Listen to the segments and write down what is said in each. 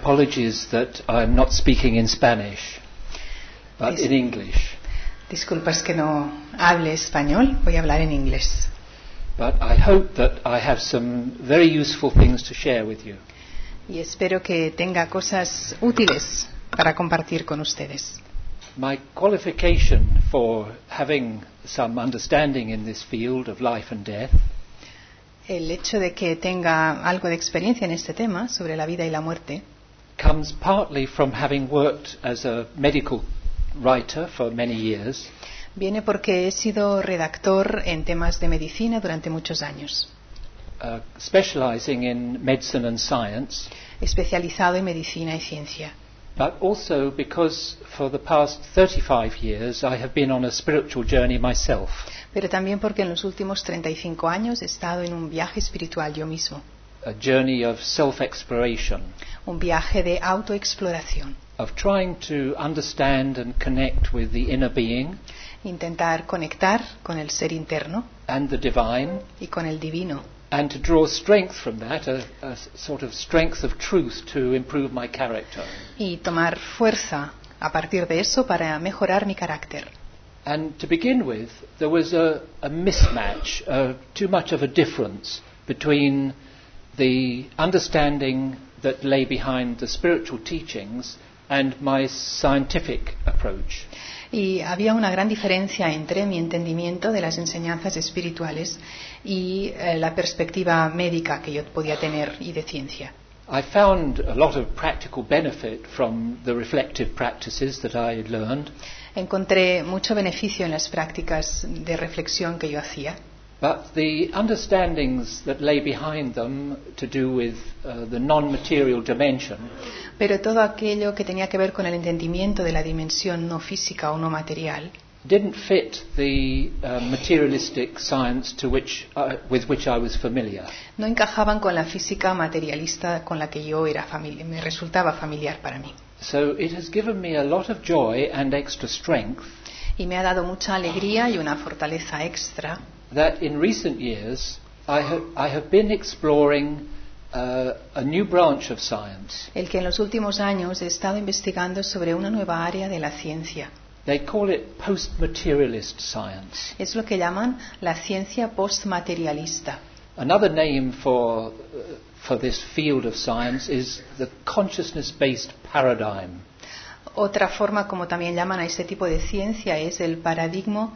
apologies that I'm not speaking in Spanish, but in English. Disculpas que no hable español, voy a hablar en inglés. But I hope that I have some very useful things to share with you. Y espero que tenga cosas útiles para compartir con ustedes. My qualification for having some understanding in this field of life and death El hecho de que tenga algo de experiencia en este tema, sobre la vida y la muerte, comes partly from having worked as a medical writer for many years, viene porque he sido redactor en temas de medicina durante muchos años, specializing in medicine and science, especializado en medicina y ciencia. but also because for the past 35 years I have been on a spiritual journey myself. Pero también porque en los últimos 35 años he estado en un viaje espiritual yo mismo, A journey of self-exploration, un viaje de autoexploración, of trying to understand and connect with the inner being intentar conectar con el ser interno and the divine, y con el divino, and to draw strength from that, a sort of strength of truth to improve my character. y tomar fuerza a partir de eso para mejorar mi carácter. And to begin with, there was a mismatch, too much of a difference between the understanding that lay behind the spiritual teachings and my scientific approach. Y había una gran diferencia entre mi entendimiento de las enseñanzas espirituales y la perspectiva médica que yo podía tener y de ciencia. I found a lot of practical benefit from the reflective practices that I had learned, Encontré mucho beneficio en las prácticas de reflexión que yo hacía, but the understandings that lay behind them to do with the non-material dimension pero todo aquello que tenía que ver con el entendimiento de la dimensión no física o no material didn't fit the materialistic science with which I was familiar. no encajaban con la física materialista con la que yo era me resultaba familiar para mí. So it has given me a lot of joy and extra strength Y me ha dado mucha alegría y una fortaleza extra that in recent years I have been exploring a new branch of science. el que en los últimos años he estado investigando sobre una nueva área de la ciencia. They call it post-materialist science. Es lo que llaman la ciencia postmaterialista. Another name for this field of science is the consciousness-based paradigm. Otra forma como también llaman a este tipo de ciencia es el paradigma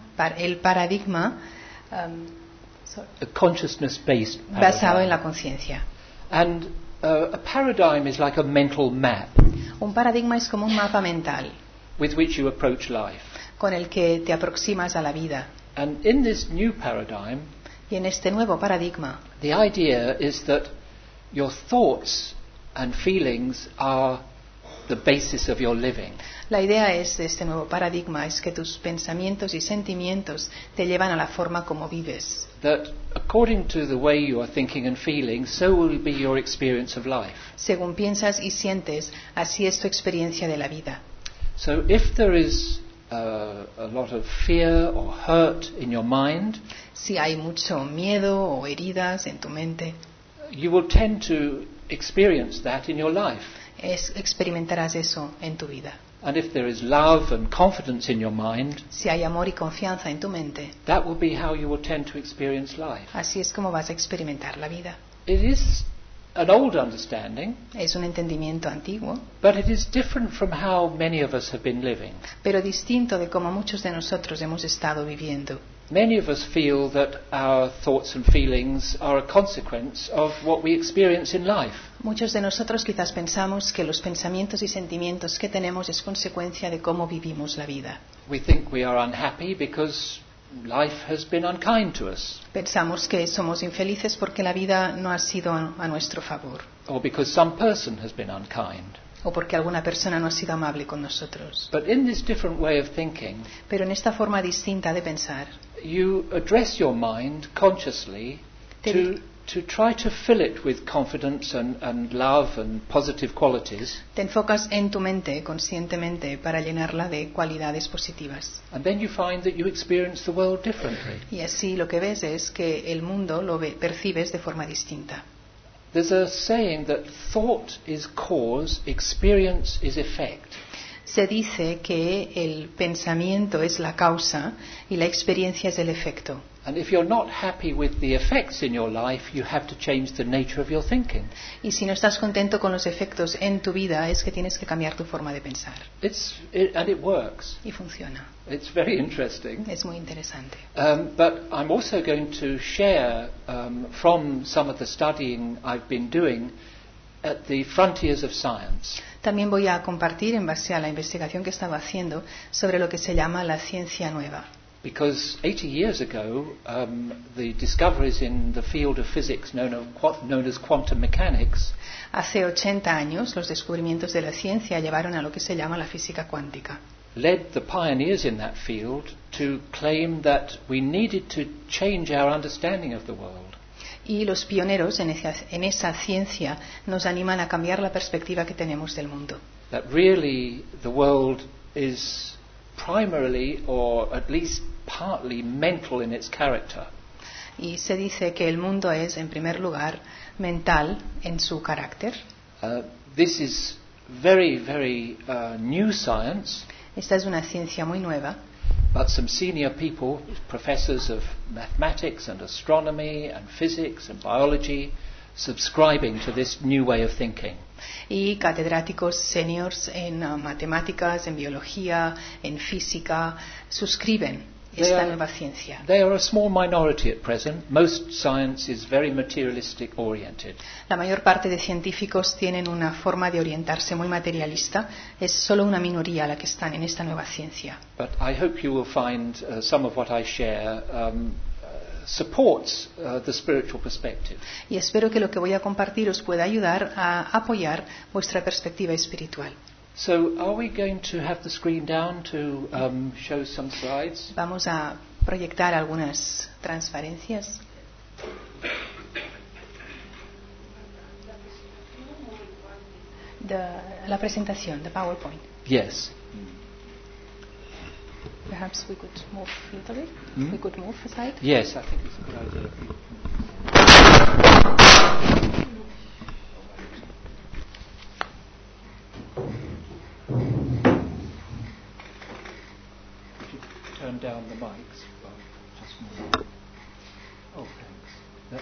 A consciousness-based basado en paradigm. la conciencia. And a paradigm is like a mental map Un paradigma es como un mapa mental with which you approach life. con el que te aproximas a la vida. And in this new paradigm, Y en este nuevo paradigma, the idea is that your thoughts and feelings are the basis of your living. la idea de este nuevo paradigma es que tus pensamientos y sentimientos te llevan a la forma como vives. That according to the way you are thinking and feeling, so will be your experience of life. Según piensas y sientes, así es tu experiencia de la vida. So if there is a lot of fear or hurt in your mind, Si hay mucho miedo o heridas en tu mente, you will tend to experience that in your life. experimentarás eso en tu vida. And if there is love and confidence in your mind, Si hay amor y confianza en tu mente, that will be how you will tend to experience life. así es como vas a experimentar la vida. It is an old understanding, Es un entendimiento antiguo, but it is different from how many of us have been living. pero distinto de cómo muchos de nosotros hemos estado viviendo. Many of us feel that our thoughts and feelings are a consequence of what we experience in life. Muchos de nosotros quizás pensamos que los pensamientos y sentimientos que tenemos es consecuencia de cómo vivimos la vida. We think we are unhappy because life has been unkind to us, Pensamos que somos infelices porque la vida no ha sido a nuestro favor, or because some person has been unkind. o porque alguna persona no ha sido amable con nosotros. But in this different way of thinking, Pero en esta forma distinta de pensar, you address your mind consciously to try to fill it with confidence and love and positive qualities. te enfocas en tu mente conscientemente para llenarla de cualidades positivas. And then you find that you experience the world differently. Y así lo que ves es que el mundo percibes de forma distinta. There's a saying that thought is cause, experience is effect. Se dice que el pensamiento es la causa y la experiencia es el efecto. And if you're not happy with the effects in your life, you have to change the nature of your thinking. Y si no estás contento con los efectos en tu vida, es que tienes que cambiar tu forma de pensar. And it works. Y funciona. It's very interesting. Es muy interesante. But I'm also going to share from some of the studying I've been doing at the frontiers of science. También voy a compartir, en base a la investigación que estaba haciendo, sobre lo que se llama la ciencia nueva. Because 80 years ago, the discoveries in the field of physics known as quantum mechanics Hace 80 años, los descubrimientos de la ciencia llevaron a lo que se llama la física cuántica. led the pioneers in that field to claim that we needed to change our understanding of the world. Y los pioneros en esa ciencia nos animan a cambiar la perspectiva que tenemos del mundo. That really the world is primarily, or at least partly, mental in its character. Y se dice que el mundo es, en primer lugar, mental en su carácter. This is very, very new science. Esta es una ciencia muy nueva. But some senior people, professors of mathematics and astronomy and physics and biology, subscribing to this new way of thinking. Y catedráticos seniors en matemáticas, en biología, en física, suscriben esta nueva ciencia. They are a small minority at present. Most science is very materialistic oriented. La mayor parte de científicos tienen una forma de orientarse muy materialista. Es solo una minoría la que están en esta nueva ciencia. But I hope you will find some of what I share supports the spiritual perspective. Y espero que lo que voy a compartir os pueda ayudar a apoyar vuestra perspectiva espiritual. So, are we going to have the screen down to show some slides? Vamos a proyectar algunas transparencias. La presentación, the PowerPoint. Yes. Perhaps we could move a little bit. We could move aside. Yes, I think it's a good idea. Could you turn down the mics? Well, just more. Oh, thanks.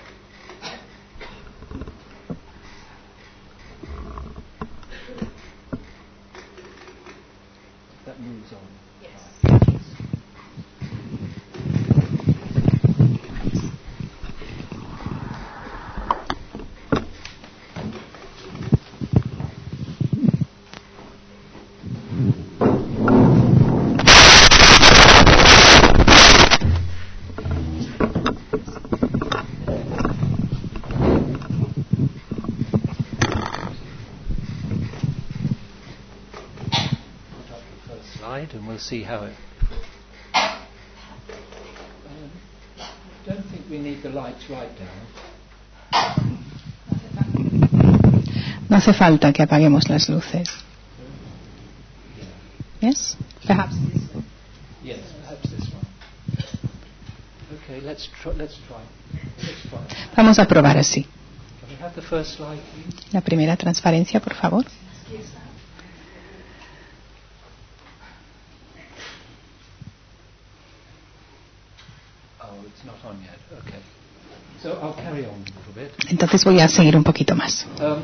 That moves on. Yes. And we'll see how it. Don't think we need the lights right down. No hace falta que apaguemos las luces. Yes? Perhaps this one. Yes, perhaps this one. Okay, let's try. Vamos a probar así. Can we have the first slide, please? La primera transparencia, por favor. It's not on yet. Okay. So I'll carry on a little bit. Entonces voy a seguir un poquito más.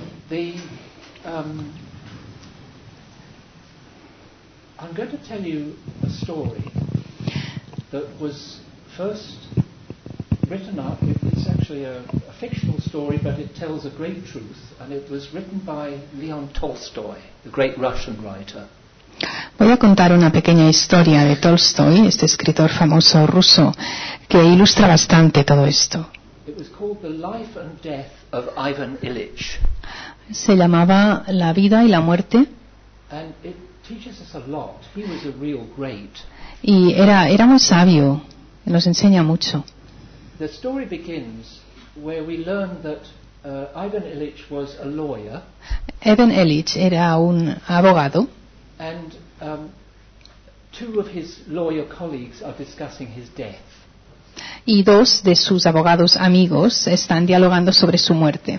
I'm going to tell you a story that was first written up. It's actually a fictional story, but it tells a great truth. And it was written by Leon Tolstoy, the great Russian writer. Voy a contar una pequeña historia de Tolstoy, este escritor famoso ruso, que ilustra bastante todo esto. It was called The Life and Death of Ivan Ilyich. Se llamaba La vida y la muerte. And it teaches us a lot. He was a real great. Y era muy sabio, nos enseña mucho. The story begins where we learn that Ivan Ilyich was a lawyer. Ivan Ilyich era un abogado. And two of his lawyer colleagues are discussing his death. Y dos de sus abogados amigos están dialogando sobre su muerte.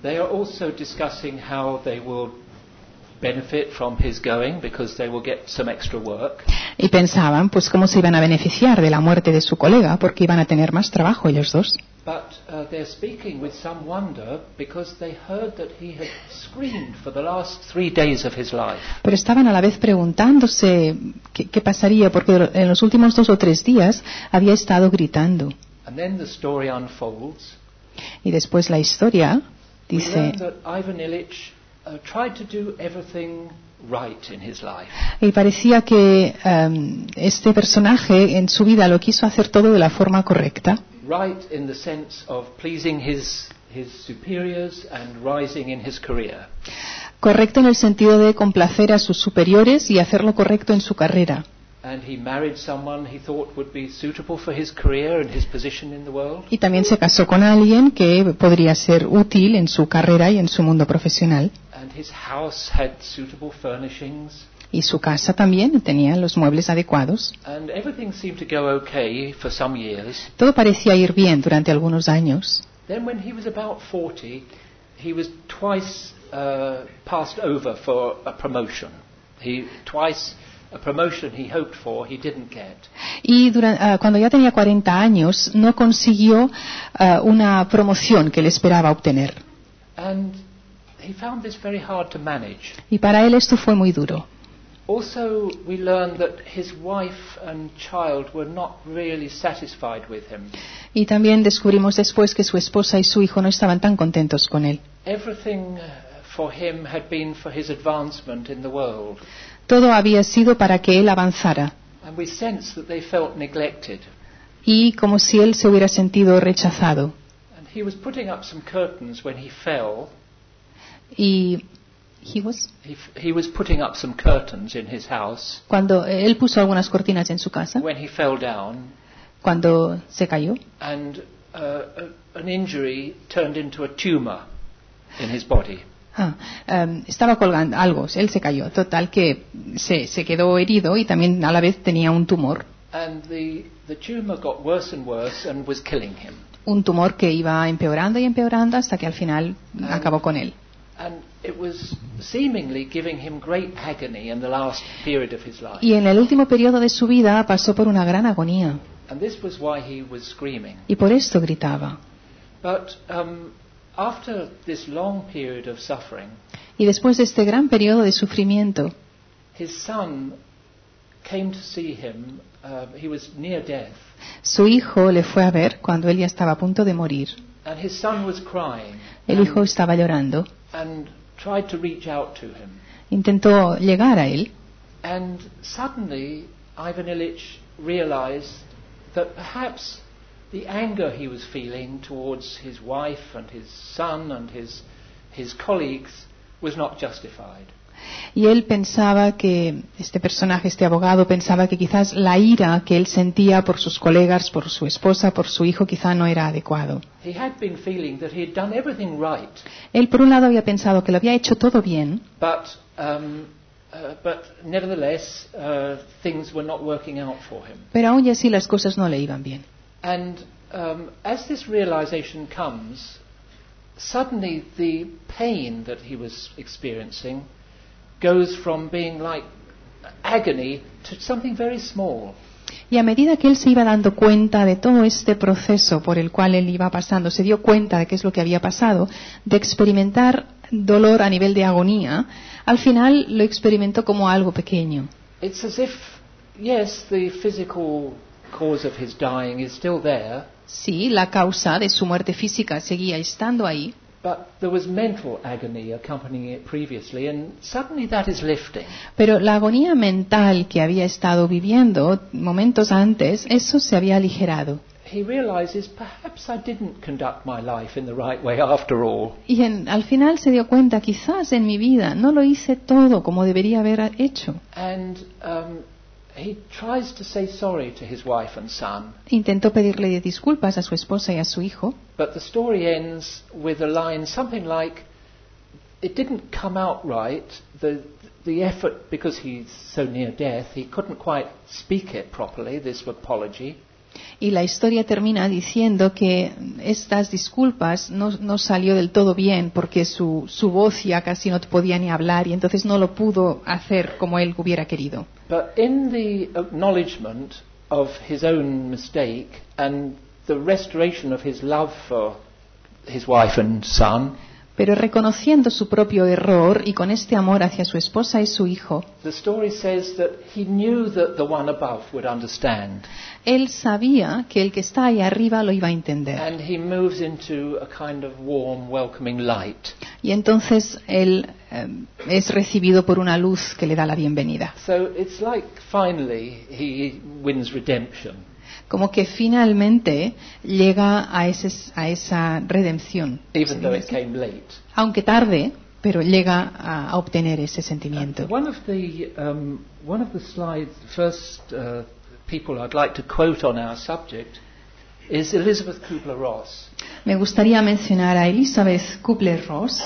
They are also discussing how they will benefit from his going because they will get some extra work. Y pensaban, pues, cómo se iban a beneficiar de la muerte de su colega, porque iban a tener más trabajo ellos dos. But they're speaking with some wonder because they heard that he had screamed for the last 3 days of his life. Pero estaban a la vez preguntándose qué pasaría, porque en los últimos 2 o 3 días había estado gritando. And then the story unfolds. Y después la historia We dice, learn that Ivan Illich tried to do everything right in his life. y parecía que este personaje en su vida lo quiso hacer todo de la forma correcta. Right in the sense of pleasing his superiors and rising in his career. Correcto en el sentido de complacer a sus superiores y hacerlo correcto en su carrera. And he married someone he thought would be suitable for his career and his position in the world. Y también se casó con alguien que podría ser útil en su carrera y en su mundo profesional. And his house had suitable furnishings. Y su casa también tenía los muebles adecuados. And everything seemed to go okay for some years. Todo parecía ir bien durante algunos años. Then when he was about 40, he was twice passed over for a promotion. A promotion he hoped for, he didn't get. Y cuando ya tenía 40 años, no consiguió una promoción que le esperaba obtener. And he found this very hard to manage. Y para él esto fue muy duro. Also, we learned that his wife and child were not really satisfied with him. Y también descubrimos después que su esposa y su hijo no estaban tan contentos con él. Everything for him had been for his advancement in the world. Todo había sido para que él avanzara. And we sensed that they felt neglected. Y como si él se hubiera sentido rechazado. And he was putting up some curtains when he fell. Y he was putting up some curtains in his house. Cuando él puso algunas cortinas en su casa. When he fell down. Cuando se cayó. And an injury turned into a tumor in his body. Estaba colgando algo, él se cayó, total que se quedó herido y también a la vez tenía un tumor. And the tumor got worse and was killing him. Un tumor que iba empeorando y empeorando hasta que al final acabó con él. And it was seemingly giving him great agony in the last period of his life. Y en el último periodo de su vida pasó por una gran agonía. And this was why he was screaming. Y por esto gritaba. But after this long period of suffering, y después de este gran periodo de sufrimiento, his son came to see him. He was near death. Su hijo le fue a ver cuando él ya estaba a punto de morir. And his son was crying. El hijo estaba llorando. And tried to reach out to him. Intentó llegar a él. And suddenly Ivan Illich realized that perhaps the anger he was feeling towards his wife and his son and his colleagues was not justified. Y él pensaba que, este personaje, este abogado, pensaba que quizás la ira que él sentía por sus colegas, por su esposa, por su hijo, quizá no era adecuado. He had been feeling that he had done everything right. Él, por un lado, había pensado que lo había hecho todo bien. But nevertheless, things were not working out for him. Pero aún y así las cosas no le iban bien. And as this realization comes, suddenly the pain that he was experiencing goes from being like agony to something very small. Y a medida que él se iba dando cuenta de todo este proceso por el cual él iba pasando, se dio cuenta de qué es lo que había pasado, de experimentar dolor a nivel de agonía, al final lo experimentó como algo pequeño. It's as if, yes, the physical cause of his dying is still there. Sí, la causa de su muerte física seguía estando ahí. But there was mental agony accompanying it previously, and suddenly that is lifting. Pero la agonía mental que había estado viviendo momentos antes, eso se había aligerado. He realizes perhaps I didn't conduct my life in the right way after all. Y al final se dio cuenta, quizás en mi vida no lo hice todo como debería haber hecho. And he tries to say sorry to his wife and son. Intentó pedirle disculpas a su esposa y a su hijo. But the story ends with a line something like, it didn't come out right. The effort, because he's so near death, he couldn't quite speak it properly, this apology. Y la historia termina diciendo que estas disculpas no salió del todo bien porque su voz ya casi no podía ni hablar y entonces no lo pudo hacer como él hubiera querido. But in the acknowledgement of his own mistake and the restoration of his love for his wife and son, Pero reconociendo su propio error y con este amor hacia su esposa y su hijo, the story says that he knew that the one above would understand, él sabía que el que está ahí arriba lo iba a entender. and he moves into a kind of warm, welcoming light. Y entonces él es recibido por una luz que le da la bienvenida. So it's like finally he wins redemption. Como que finalmente llega a esa redención. Even though it came late. Aunque tarde, pero llega a obtener ese sentimiento. One of the slides, the first people I'd like to quote on our subject is Elizabeth Kubler-Ross. Me gustaría mencionar a Elizabeth Kubler-Ross.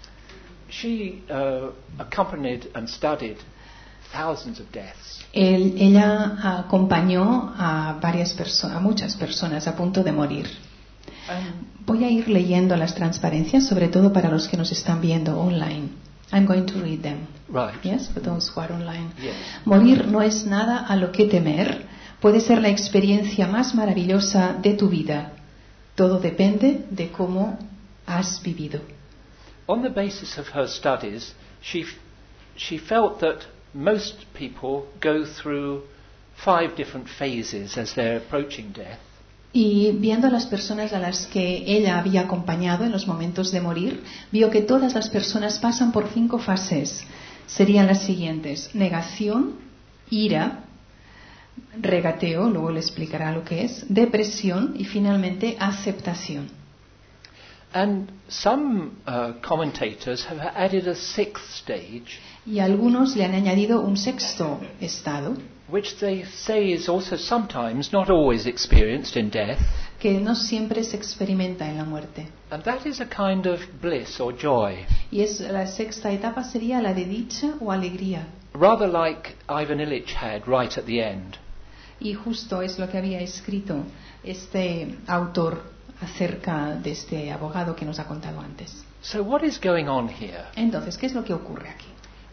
She accompanied and studied thousands of deaths. Ella acompañó a muchas personas a punto de morir. Voy a ir leyendo las transparencias, sobre todo para los que nos están viendo online. I'm going to read them. Right. Yes, for those who are online. Yes. Morir no es nada a lo que temer. Puede ser la experiencia más maravillosa de tu vida. Todo depende de cómo has vivido. On the basis of her studies, she felt that most people go through 5 different phases as they're approaching death. Y viendo a las personas a las que ella había acompañado en los momentos de morir, vio que todas las personas pasan por 5 fases. Serían las siguientes: negación, ira, regateo, luego le explicará lo que es, depresión y finalmente aceptación. And some commentators have added a 6th stage, Y algunos le han añadido un 6º estado, which they say is also sometimes, not always, experienced in death. que no siempre se experimenta en la muerte. And that is a kind of bliss or joy, Y la 6ª etapa sería la de dicha o alegría. rather like Ivan Illich had right at the end. Y justo es lo que había escrito este autor acerca de este abogado que nos ha contado antes. So what is going on here? Entonces, ¿qué es lo que ocurre aquí?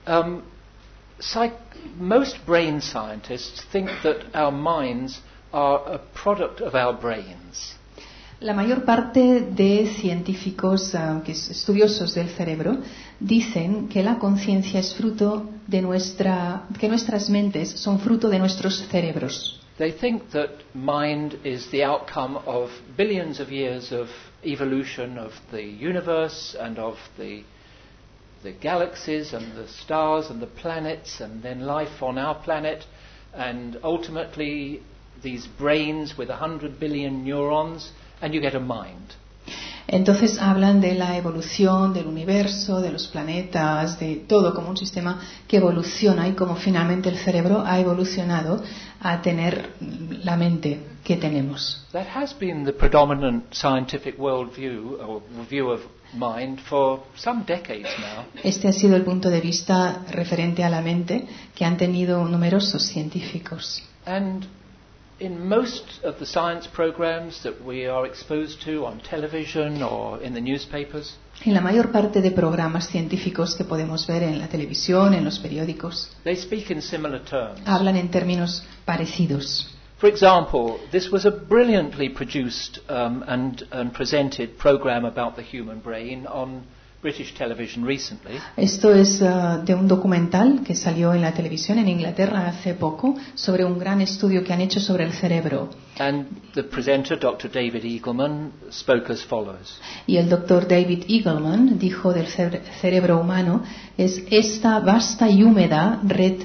Most brain scientists think that our minds are a product of our brains. La mayor parte de científicos estudiosos del cerebro dicen que la conciencia es fruto de que nuestras mentes son fruto de nuestros cerebros. They think that mind is the outcome of billions of years of evolution of the universe and of the galaxies and the stars and the planets and then life on our planet, and ultimately these brains with 100 billion neurons, and you get a mind. Entonces hablan de la evolución del universo, de los planetas, de todo como un sistema que evoluciona y como finalmente el cerebro ha evolucionado a tener la mente que tenemos. That has been the predominant scientific worldview or view of mind for some decades now. Este ha sido el punto de vista referente a la mente que han tenido numerosos científicos. And in most of the science programs that we are exposed to on television or in the newspapers, En la mayor parte de programas científicos que podemos ver en la televisión, en los periódicos, they speak in similar terms. hablan en términos parecidos. For example, this was a brilliantly produced and presented program about the human brain on British television recently. Esto es de un documental que salió en la televisión en Inglaterra hace poco sobre un gran estudio que han hecho sobre el cerebro. And the presenter, Dr. David Eagleman, spoke as follows. Y el Dr. David Eagleman dijo del cerebro humano es esta vasta y húmeda red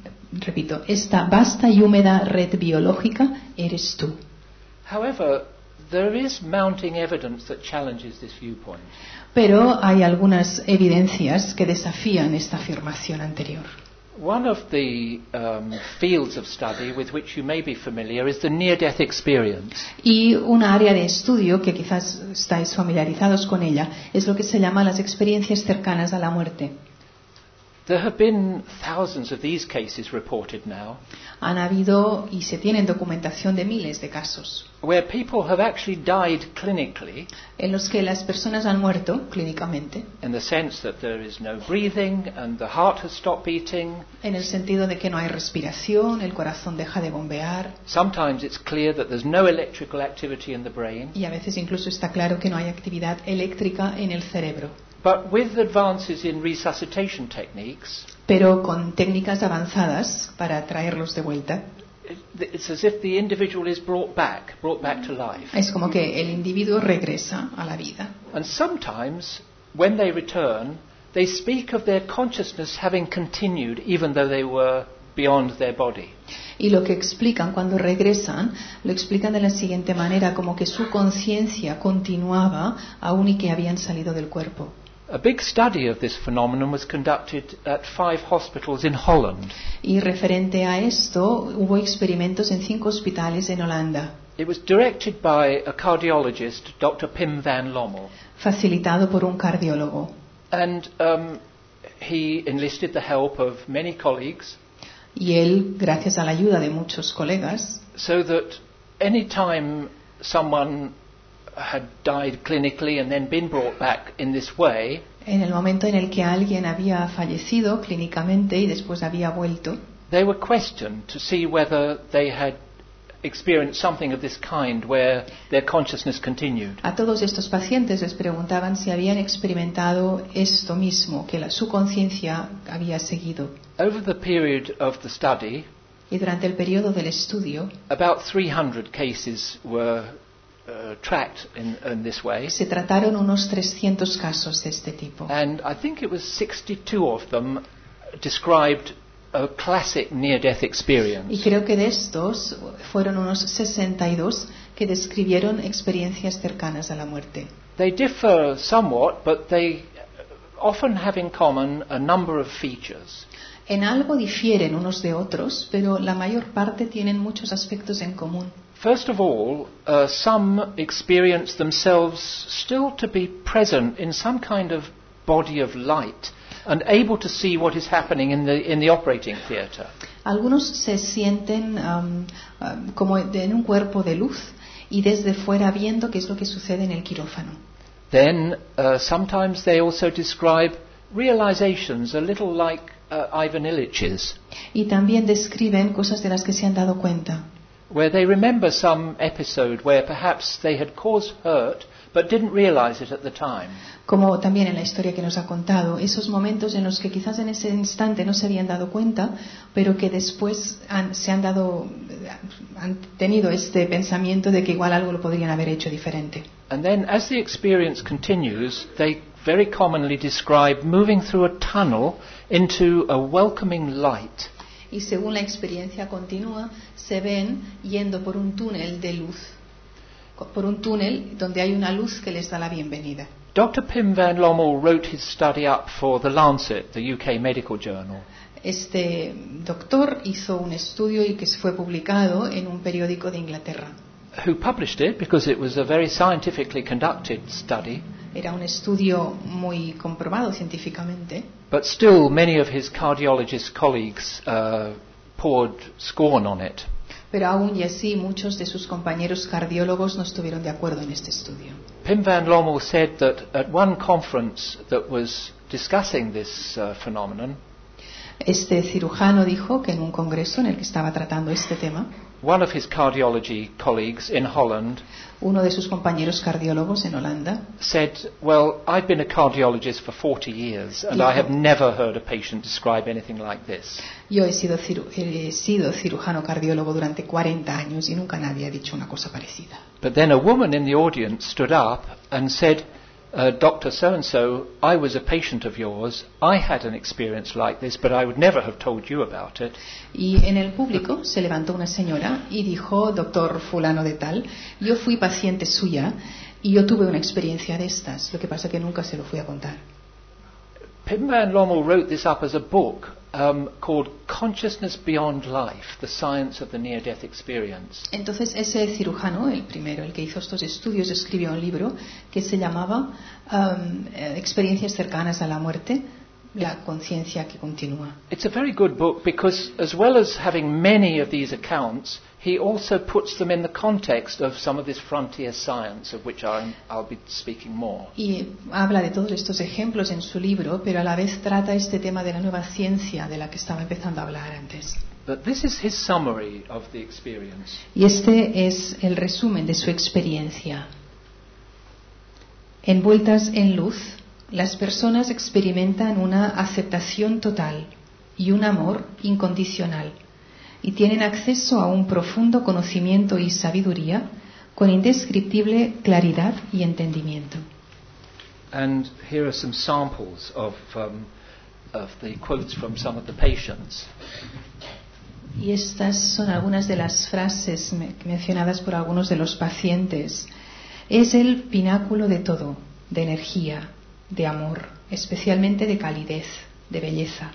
biológica eres tú. However, there is mounting evidence that challenges this viewpoint. Pero hay algunas evidencias que desafían esta afirmación anterior. One of the fields of study with which you may be familiar is the near-death experience. Y una área de estudio que quizás estáis familiarizados con ella es lo que se llama las experiencias cercanas a la muerte. There have been thousands of these cases reported now, Han habido y se tienen documentación de miles de casos where people have actually died clinically, en los que las personas han muerto clínicamente, in the sense that there is no breathing and the heart has stopped beating. en el sentido de que no hay respiración, el corazón deja de bombear Sometimes it's clear that there's no electrical activity in the brain. y a veces incluso está claro que no hay actividad eléctrica en el cerebro. But with advances in resuscitation techniques, Pero con técnicas avanzadas para traerlos de vuelta, it's as if the individual is brought back to life. es como que el individuo regresa a la vida. And sometimes, when they return, they speak of their consciousness having continued even though they were beyond their body. Y lo que explican cuando regresan, lo explican de la siguiente manera, como que su conciencia continuaba aún y que habían salido del cuerpo. A big study of this phenomenon was conducted at 5 hospitals in Holland. Y referente a esto, hubo experimentos en 5 hospitales en Holanda, It was directed by a cardiologist, Dr. Pim van Lommel, facilitado por un cardiólogo. and he enlisted the help of many colleagues Y él, gracias a la ayuda de muchos colegas, so that any time someone had died clinically and then been brought back in this way, en el momento en el que alguien había fallecido clínicamente y después había vuelto, they were questioned to see whether they had experienced something of this kind where their consciousness continued. a todos estos pacientes les preguntaban si habían experimentado esto mismo, que su conciencia había seguido. Over the period of the study, Y durante el periodo del estudio about 300 cases were tracked in this way, se trataron unos 300 casos de este tipo. and I think it was 62 of them described a classic near-death Y experience. creo que de estos fueron unos 62 que describieron experiencias cercanas a la muerte. They differ somewhat, but they often have in common a number of features. En algo difieren unos de otros, pero la mayor parte tienen muchos aspectos en común. First of all, some experience themselves still to be present in some kind of body of light and able to see what is happening in the operating theatre. Algunos se sienten como en un cuerpo de luz y desde fuera viendo qué es lo que sucede en el quirófano. Then sometimes they also describe realizations a little like Ivan Illich's, Y también describen cosas de las que se han dado cuenta, where they remember some episode where perhaps they had caused hurt but didn't realize it at the time. como también en la historia que nos ha contado, esos momentos en los que quizás en ese instante no se habían dado cuenta, pero que después han tenido este pensamiento de que igual algo lo podrían haber hecho diferente. And then as the experience continues, they very commonly describe moving through a tunnel into a welcoming light. Y según la experiencia continúa, se ven yendo por un túnel de luz, por un túnel donde hay una luz que les da la bienvenida. Dr. Pim van Lommel wrote his study up for The Lancet, the UK medical journal. Este doctor hizo un estudio y que fue publicado en un periódico de Inglaterra. Who published it because it was a very scientifically conducted study, Era un estudio muy comprobado científicamente, but still many of his cardiologist colleagues poured scorn on it. pero aún y así muchos de sus compañeros cardiólogos no estuvieron de acuerdo en este estudio. Pim van Lommel said that at one conference that was discussing this phenomenon, Este cirujano dijo que en un congreso en el que estaba tratando este tema, one of his cardiology colleagues in Holland uno de sus compañeros cardiólogos en Holanda said, well, I've been a cardiologist for 40 years and I have never heard a patient describe anything like this. Yo he sido cirujano cardiólogo durante 40 años y nunca nadie ha dicho una cosa parecida. But then a woman in the audience stood up and said, Dr. So-and-so, I was a patient of yours. I had an experience like this, but I would never have told you about it. Y en el público se levantó una señora y dijo, doctor fulano de tal, yo fui paciente suya y yo tuve una experiencia de estas, lo que pasa que nunca se lo fui a contar. Pim van Lommel wrote this up as a book called Consciousness Beyond Life, The Science of the Near-Death Experience. Entonces ese cirujano, el primero, el que hizo estos estudios, escribió un libro que se llamaba Experiencias cercanas a la muerte, la conciencia que continúa. It's a very good book because as well as having many of these accounts, he also puts them in the context of some of this frontier science of which I'll be speaking more. Y habla de todos estos ejemplos en su libro, pero a la vez trata este tema de la nueva ciencia de la que estaba empezando a hablar antes. But this is his summary of the experience. Y este es el resumen de su experiencia. Envueltas en luz, las personas experimentan una aceptación total y un amor incondicional, y tienen acceso a un profundo conocimiento y sabiduría con indescriptible claridad y entendimiento. And here are some samples of the quotes from some of the patients. Y estas son algunas de las frases mencionadas por algunos de los pacientes. Es el pináculo de todo, de energía, de amor, especialmente de calidez, de belleza.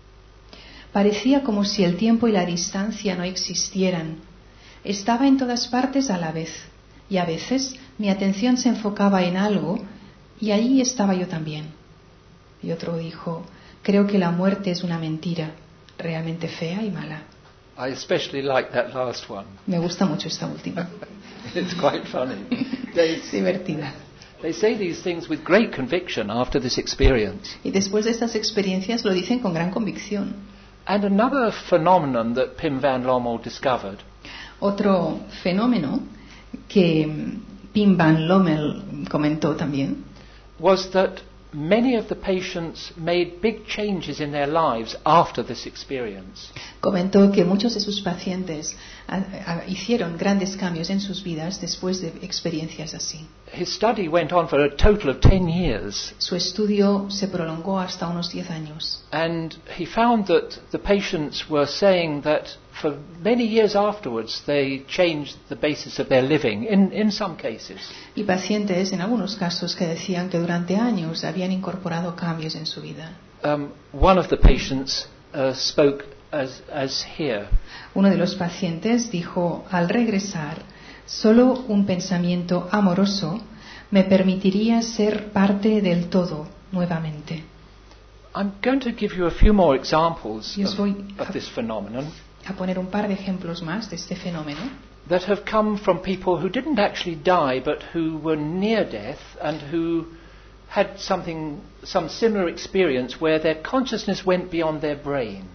Parecía como si el tiempo y la distancia no existieran. Estaba en todas partes a la vez, y a veces mi atención se enfocaba en algo, y allí estaba yo también. Y otro dijo, creo que la muerte es una mentira, realmente fea y mala. I especially like that last one. Me gusta mucho esta última. It's quite funny. Es divertida. They say these things with great conviction after this experience. Y después de estas experiencias lo dicen con gran convicción. And another phenomenon that Pim van Lommel discovered Otro fenómeno que Pim van Lommel comentó también was that many of the patients made big changes in their lives after this experience. comentó que muchos de sus pacientes hicieron grandes cambios en sus vidas después de experiencias así. His study went on for a total of 10 years. Su estudio se prolongó hasta unos 10 años. And he found that the patients were saying that for many years afterwards they changed the basis of their living, in some cases. Y pacientes, en algunos casos, que decían que durante años habían incorporado cambios en su vida. One of the patients spoke as here. Uno de los pacientes dijo, al regresar, solo un pensamiento amoroso me permitiría ser parte del todo nuevamente. I'm going to give you a few more examples Y os voy of this phenomenon a poner un par de ejemplos más de este fenómeno that have come from people who didn't actually die but who were near death and who had some similar experience where their consciousness went beyond their brain.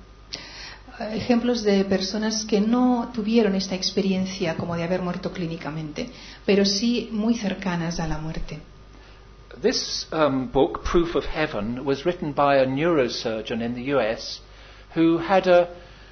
Ejemplos de personas que no tuvieron esta experiencia como de haber muerto clínicamente, pero sí muy cercanas a la muerte. This book, Proof of Heaven, was written by a neurosurgeon in the US who had a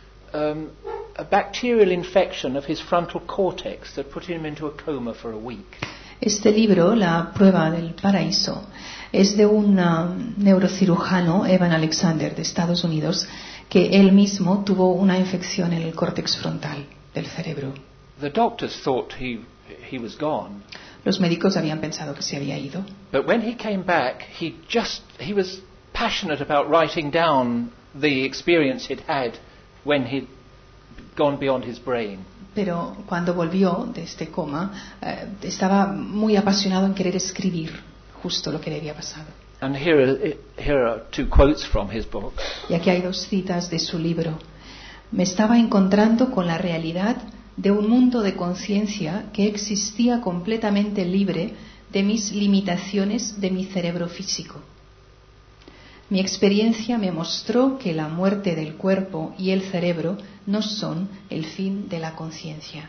bacterial infection of his frontal cortex that put him into a coma for a week. Este libro, La prueba del paraíso, es de un neurocirujano, Evan Alexander, de Estados Unidos, que él mismo tuvo una infección en el córtex frontal del cerebro. The doctors thought he was gone. Los médicos habían pensado que se había ido. But when he came back, he was passionate about writing down the experience he'd had when he'd gone beyond his brain. Pero cuando volvió de este coma, estaba muy apasionado en querer escribir justo lo que le había pasado. And here are two quotes from his book. Y aquí hay dos citas de su libro. Me estaba encontrando con la realidad de un mundo de conciencia que existía completamente libre de mis limitaciones de mi cerebro físico. Mi experiencia me mostró que la muerte del cuerpo y el cerebro no son el fin de la conciencia.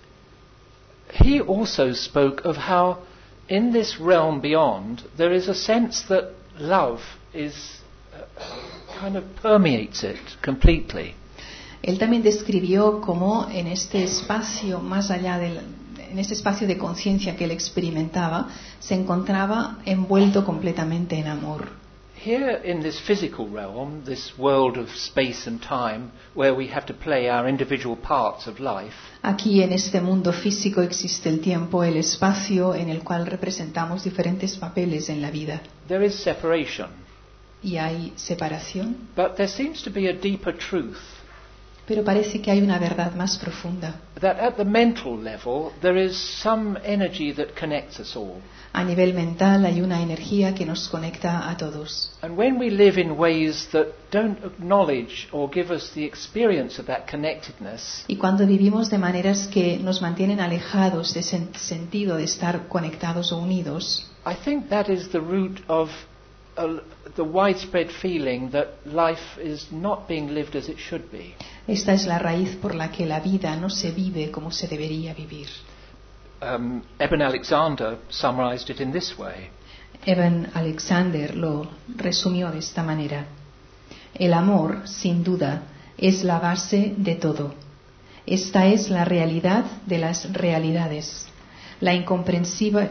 He also spoke of how in this realm beyond there is a sense that love is kind of permeates it completely. Él también describió cómo en este espacio más allá en este espacio de conciencia que él experimentaba, se encontraba envuelto completamente en amor. Here in this physical realm, this world of space and time, where we have to play our individual parts of life, Aquí en este mundo físico existe el tiempo, el espacio en el cual representamos diferentes papeles en la vida. there is separation. Y hay separación, But there seems to be a deeper truth Pero parece que hay una verdad más profunda. That at the mental level there is some energy that connects us all. A nivel mental hay una energía que nos conecta a todos. And when we live in ways that don't acknowledge or give us the experience of that connectedness, Y cuando vivimos de maneras que nos mantienen alejados de ese sentido de estar conectados o unidos, I think that is the root of the widespread feeling that life is not being lived as it should be. esta es la raíz por la que la vida no se vive como se debería vivir. Eben Alexander summarized it in this way. Eben Alexander lo resumió de esta manera: el amor, sin duda, es la base de todo. Esta es la realidad de las realidades, la incomprensible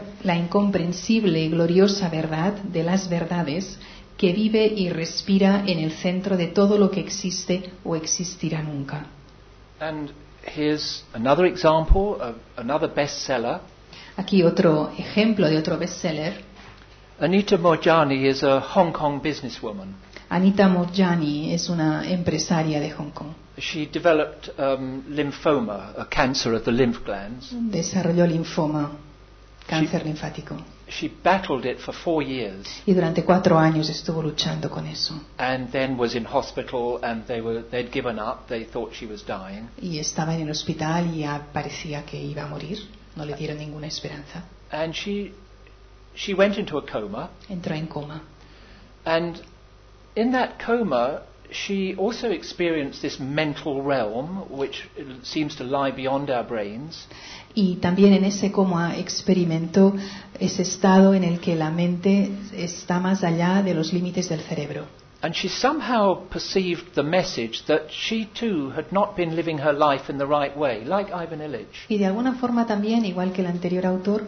y gloriosa verdad de las verdades que vive y respira en el centro de todo lo que existe o existirá nunca. And here's another example of another bestseller. Aquí otro ejemplo de otro bestseller. Anita Moorjani is a Hong Kong businesswoman. Anita Moorjani es una empresaria de Hong Kong. She developed lymphoma, a cancer of the lymph glands. Desarrolló linfoma, cáncer linfático. She battled it for 4 years. Y durante 4 años estuvo luchando con eso. And then was in hospital and they'd given up. They thought she was dying. Y estaba en el hospital y ya parecía que iba a morir. No le dieron ninguna esperanza. And she went into a coma. Entró en coma. And in that coma, she also experienced this mental realm, which seems to lie beyond our brains. Y también en ese coma experimentó ese estado en el que la mente está más allá de los límites del cerebro. And she somehow perceived the message that she too had not been living her life in the right way, like Ivan Illich. Y de alguna forma también, igual que el anterior autor,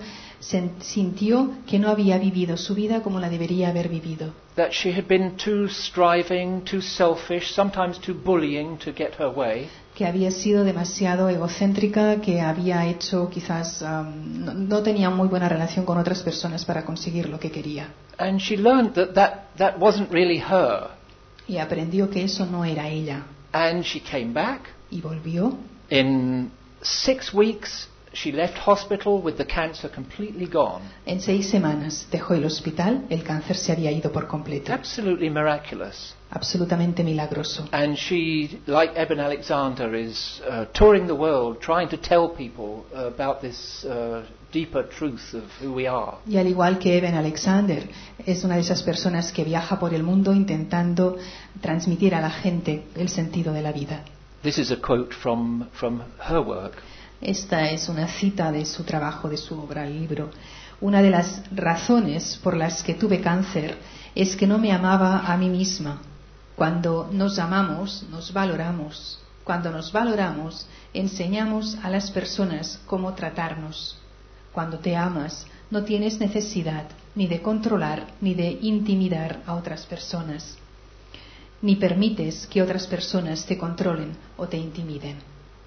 sintió que no había vivido su vida como la debería haber vivido. That she had been too striving, too selfish, sometimes too bullying to get her way. Que había sido demasiado egocéntrica, que había hecho quizás no tenía muy buena relación con otras personas para conseguir lo que quería. And she learned that wasn't really her. Y aprendió que eso no era ella. And she came back. Y volvió. In 6 weeks she left hospital with the cancer completely gone. En 6 semanas dejó el hospital, el cáncer se había ido por completo. Absolutely miraculous. Absolutamente milagroso. And she, like Eben Alexander, is touring the world trying to tell people about this deeper truth of who we are. Y al igual que Eben Alexander, es una de esas personas que viaja por el mundo intentando transmitir a la gente el sentido de la vida. This is a quote from her work. Esta es una cita de su trabajo, de su obra, el libro. Una de las razones por las que tuve cáncer es que no me amaba a mí misma. Cuando nos amamos, nos valoramos. Cuando nos valoramos, enseñamos a las personas cómo tratarnos. Cuando te amas, no tienes necesidad ni de controlar ni de intimidar a otras personas, ni permites que otras personas te controlen o te intimiden.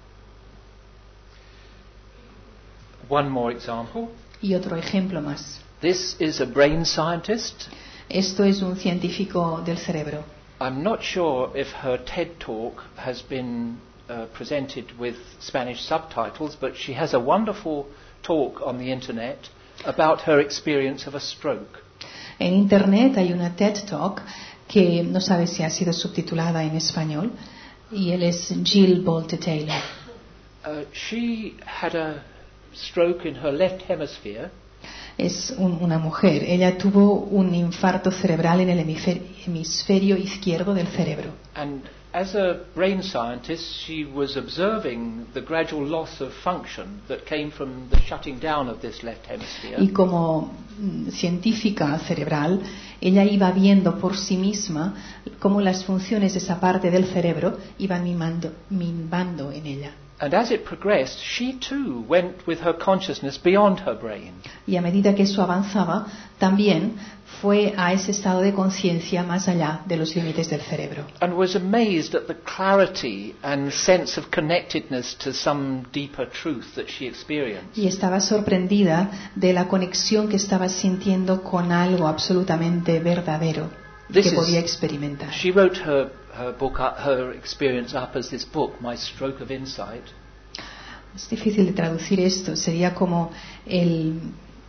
One more example. Y otro ejemplo más. This is a brain scientist. Esto es un científico del cerebro. I'm not sure if her TED talk has been presented with Spanish subtitles, but she has a wonderful talk on the internet about her experience of a stroke. En internet hay una TED Talk que no sabe si ha sido subtitulada en español, y él es Jill Bolte Taylor. She had a stroke in her left hemisphere. Es una mujer. Ella tuvo un infarto cerebral en el hemisferio izquierdo del cerebro. And as a brain scientist, she was observing the gradual loss of function that came from the shutting down of this left hemisphere. Y como científica cerebral, ella iba viendo por sí misma cómo las funciones de esa parte del cerebro iban minvando en ella. And as it progressed, she too went with her consciousness beyond her brain. Y a medida que eso avanzaba, también fue a ese estado de conciencia más allá de los límites del cerebro. And was amazed at the clarity and sense of connectedness to some deeper truth that she experienced. Y estaba sorprendida de la conexión que estaba sintiendo con algo absolutamente verdadero. This que podía is, experimentar. she wrote her book, her experience up as this book, My Stroke of Insight. Es difícil de traducir esto, sería como el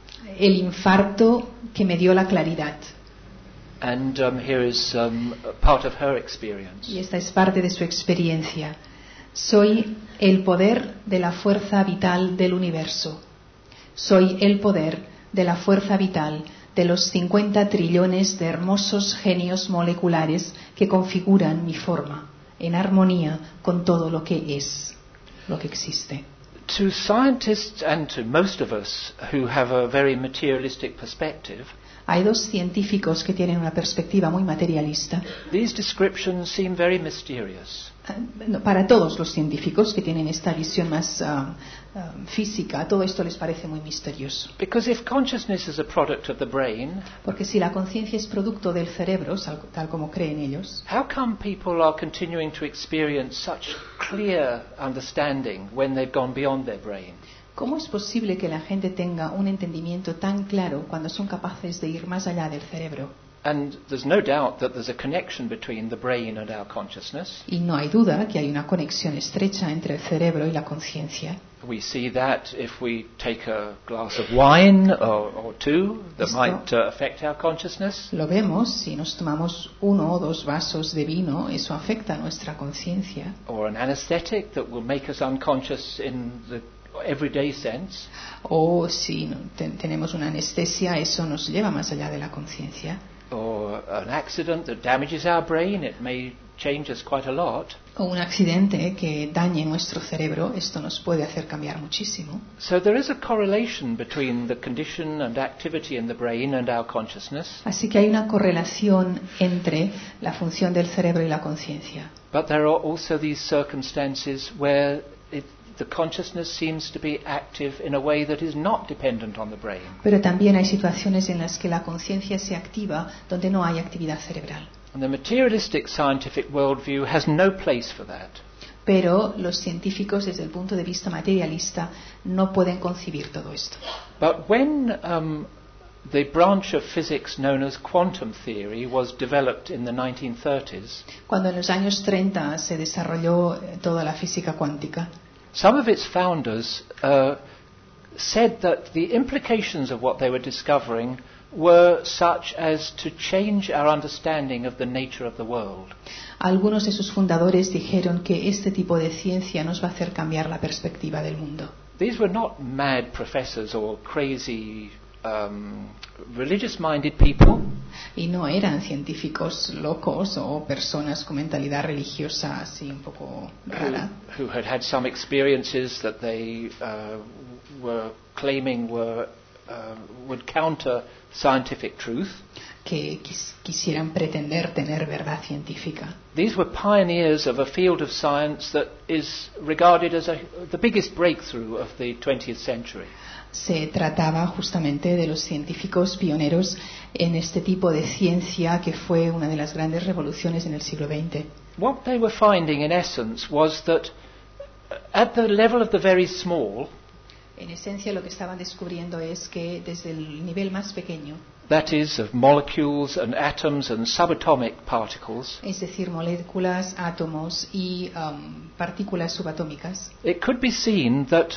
infarto que me dio la claridad. And here is part of her experience. Y esta es parte de su experiencia. Soy el poder de la fuerza vital del universo. Soy el poder de la fuerza vital de los 50 trillones de hermosos genios moleculares que configuran mi forma, en armonía con todo lo que es, lo que existe. To scientists and to most of us who have a very materialistic perspective, Hay dos científicos que tienen una perspectiva muy materialista. these descriptions seem very mysterious. Para todos los científicos que tienen esta visión más física, todo esto les parece muy misterioso. Because if consciousness is a product of the brain, Porque si la conciencia es producto del cerebro, tal como creen ellos, how come people are continuing to experience such clear understanding when they've gone beyond their brain? ¿cómo es posible que la gente tenga un entendimiento tan claro cuando son capaces de ir más allá del cerebro? And there's no doubt that there's a connection between the brain and our consciousness. Y no hay duda que hay una conexión estrecha entre el cerebro y la conciencia. We see that if we take a glass of wine or two that might affect our consciousness. Lo vemos, si nos tomamos 1 o 2 vasos de vino, eso afecta a nuestra conciencia. Or an anesthetic that will make us unconscious in the everyday sense. O si tenemos una anestesia, eso nos lleva más allá de la conciencia. Or an accident that damages our brain, it may change us quite a lot. O un accidente que dañe nuestro cerebro, esto nos puede hacer cambiar muchísimo. So there is a correlation between the condition and activity in the brain and our consciousness. Así que hay una correlación entre la función del cerebro y la conciencia. But there are also these circumstances where the consciousness seems to be active in a way that is not dependent on the brain. Pero también hay situaciones en las que la conciencia se activa donde no hay actividad cerebral. And the materialistic scientific worldview has no place for that. Pero los científicos, desde el punto de vista materialista, no pueden concebir todo esto. But when the branch of physics known as quantum theory was developed in the 1930s, Cuando en los años 30 se desarrolló toda la física cuántica, some of its founders said that the implications of what they were discovering were such as to change our understanding of the nature of the world. algunos de sus fundadores dijeron que este tipo de ciencia nos va a hacer cambiar la perspectiva del mundo. These were not mad professors or crazy religious-minded people. Y no eran científicos locos o personas con mentalidad religiosa así un poco rara, Who had had some experiences that they were claiming would counter scientific truth. que quisieran pretender tener verdad científica. These were pioneers of a field of science that is regarded as the biggest breakthrough of the 20th century. Se trataba justamente de los científicos pioneros en este tipo de ciencia que fue una de las grandes revoluciones en el siglo XX. What they were finding, in essence, was that at the level of the very small, En esencia, lo que estaban descubriendo es que desde el nivel más pequeño, that is, of molecules and atoms and subatomic particles, es decir, moléculas, átomos y partículas subatómicas, it could be seen that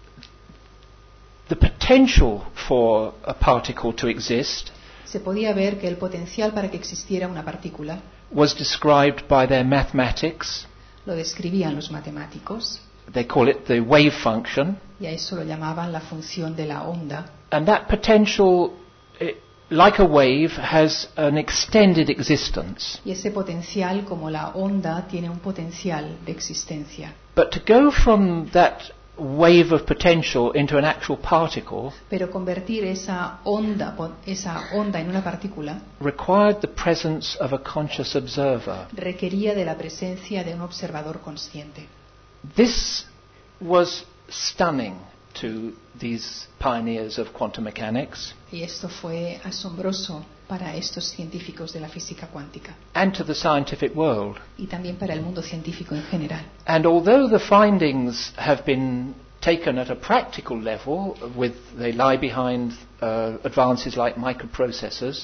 the potential for a particle to exist se podía ver que el potencial para que existiera una partícula was described by their mathematics. lo describían los matemáticos, They call it the wave function. y a eso lo llamaban la función de la onda. And that potential, like a wave, has an extended existence. Y ese potencial, como la onda, tiene un potencial de existencia. But to go from that wave of potential into an actual particle Pero convertir esa onda en una partícula required the presence of a conscious observer. requería de la presencia de un observador consciente. This was stunning to these pioneers of quantum mechanics Y esto fue asombroso para estos científicos de la física cuántica and to the scientific world. y también para el mundo científico en general. And although the findings have been taken at a practical level, they lie behind advances like microprocessors,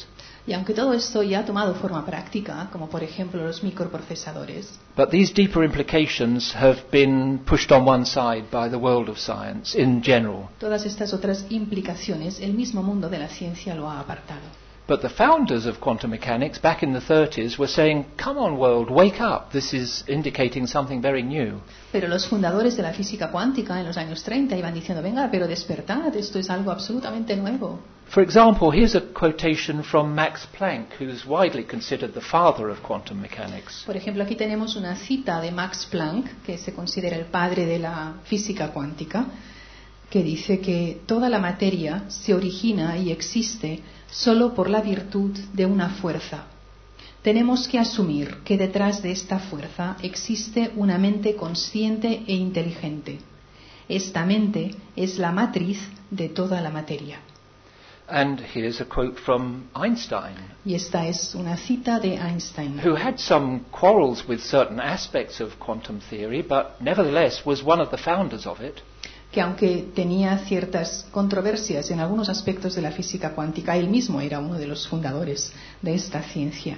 Y aunque todo esto ya ha tomado forma práctica, como por ejemplo los microprocesadores, but these deeper implications have been pushed on one side by the world of science in general. todas estas otras implicaciones, el mismo mundo de la ciencia lo ha apartado. But the founders of quantum mechanics back in the 30s were saying, come on world, wake up, this is indicating something very new. Pero los fundadores de la física cuántica en los años 30 iban diciendo, venga, pero despertad, esto es algo absolutamente nuevo. For example, here's a quotation from Max Planck, who's widely considered the father of quantum mechanics. Por ejemplo, aquí tenemos una cita de Max Planck, que se considera el padre de la física cuántica, que dice que toda la materia se origina y existe solo por la virtud de una fuerza. Tenemos que asumir que detrás de esta fuerza existe una mente consciente e inteligente. Esta mente es la matriz de toda la materia. And here's a quote from Einstein, Y esta es una cita de Einstein, who had some quarrels with certain aspects of quantum theory, but nevertheless was one of the founders of it. que aunque tenía ciertas controversias en algunos aspectos de la física cuántica, él mismo era uno de los fundadores de esta ciencia.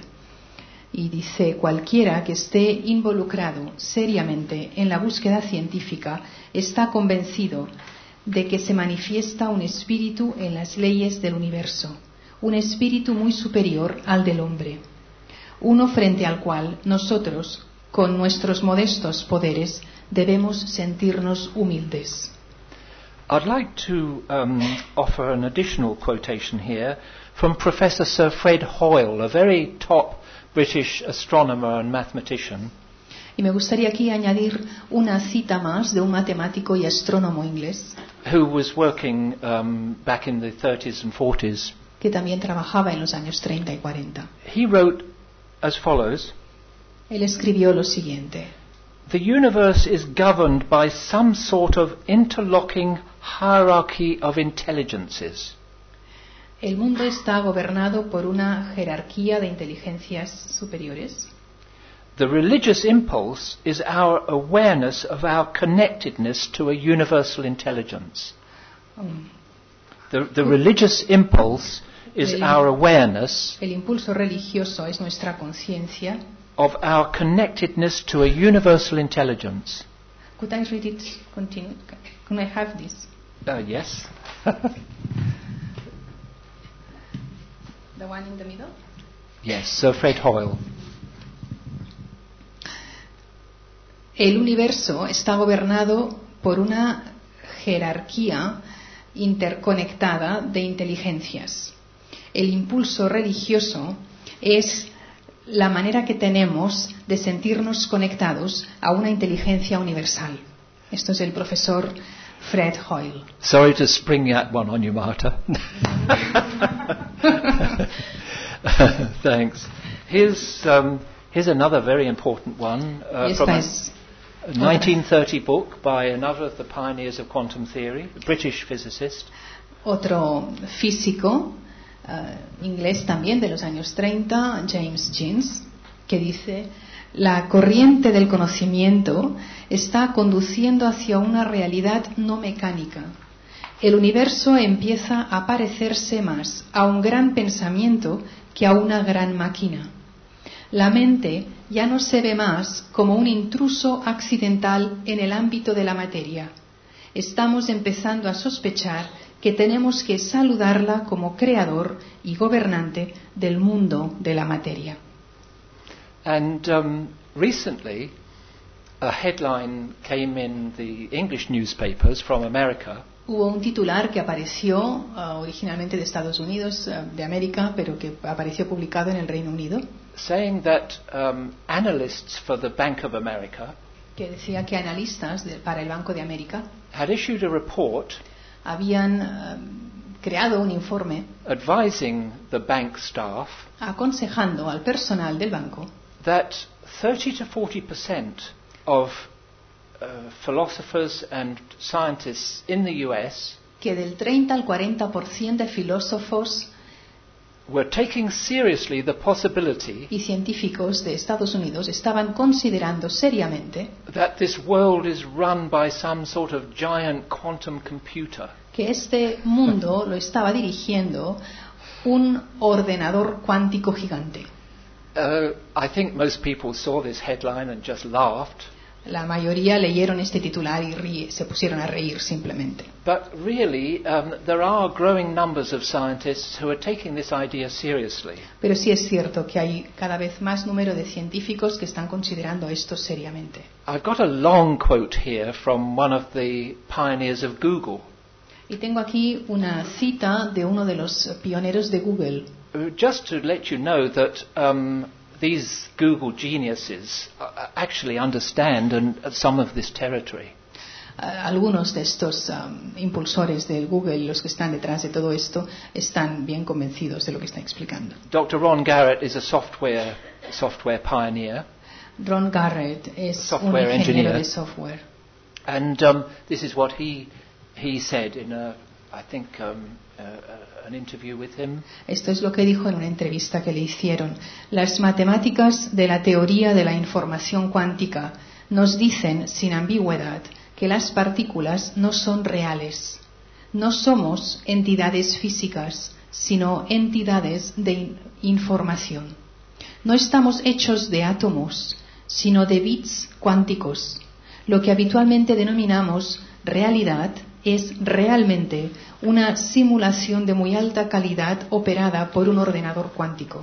Y dice, cualquiera que esté involucrado seriamente en la búsqueda científica está convencido de que se manifiesta un espíritu en las leyes del universo, un espíritu muy superior al del hombre, uno frente al cual nosotros, con nuestros modestos poderes, debemos sentirnos humildes. I'd like to offer an additional quotation here from Professor Sir Fred Hoyle, a very top British astronomer and mathematician. Y me gustaría aquí añadir una cita más de un matemático y astrónomo inglés Who was working back in the 30s and 40s. que también trabajaba en los años 30 y 40. He wrote as follows: Él escribió lo siguiente: the universe is governed by some sort of interlocking hierarchy of intelligences. El mundo está gobernado por una jerarquía de inteligencias superiores. The religious impulse is our awareness of our connectedness to a universal intelligence. The religious impulse is our awareness El impulso religioso es nuestra conciencia. of our connectedness to a universal intelligence. Could I read it? Continue. Can I have this? Yes. The one in the middle? Yes, Sir Fred Hoyle. El universo está gobernado por una jerarquía interconectada de inteligencias. El impulso religioso es la manera que tenemos de sentirnos conectados a una inteligencia universal. Esto es el profesor Fred Hoyle. Sorry to spring that one on you, Marta. Thanks. Here's another very important one from a 1930 book by another of the pioneers of quantum theory, a British physicist. Otro físico inglés también de los años 30, James Jeans, que dice: la corriente del conocimiento está conduciendo hacia una realidad no mecánica. El universo empieza a parecerse más a un gran pensamiento que a una gran máquina. La mente ya no se ve más como un intruso accidental en el ámbito de la materia. Estamos empezando a sospechar que tenemos que saludarla como creador y gobernante del mundo de la materia. And recently, a headline came in the English newspapers from America. Hubo un titular que apareció originalmente de Estados Unidos, de América, pero que apareció publicado en el Reino Unido, saying that analysts for the Bank of America que decía que analistas para el Banco de América had issued a report habían creado un informe advising the bank staff aconsejando al personal del banco that 30 to 40% of philosophers and scientists in the US que del 30 al 40% de filósofos were taking seriously the possibility y científicos de Estados Unidos estaban considerando seriamente that this world is run by some sort of giant quantum computer. Que este mundo lo estaba dirigiendo un ordenador cuántico gigante. I think most people saw this headline and just laughed. La mayoría leyeron este titular y se pusieron a reír simplemente. But really, there are growing numbers of scientists who are taking this idea seriously. Pero sí es cierto que hay cada vez más número de científicos que están considerando esto seriamente. I've got a long quote here from one of the pioneers of Google. Y tengo aquí una cita de uno de los pioneros de Google. Just to let you know that these Google geniuses actually understand some of this territory. Algunos de estos impulsores del Google, los que están detrás de todo esto, están bien convencidos de lo que está explicando. Dr. Ron Garrett is a software pioneer. Ron Garrett es un Software ingeniero engineer. de software. And this is what he said in an interview with him. Esto es lo que dijo en una entrevista que le hicieron. Las matemáticas de la teoría de la información cuántica nos dicen sin ambigüedad que las partículas no son reales. No somos entidades físicas, sino entidades de información. No estamos hechos de átomos, sino de bits cuánticos. Lo que habitualmente denominamos realidad es realmente una simulación de muy alta calidad operada por un ordenador cuántico.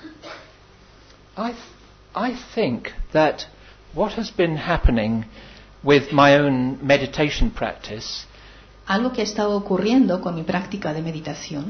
I think that what has been happening with my own meditation practice Algo que ha estado ocurriendo con mi práctica de meditación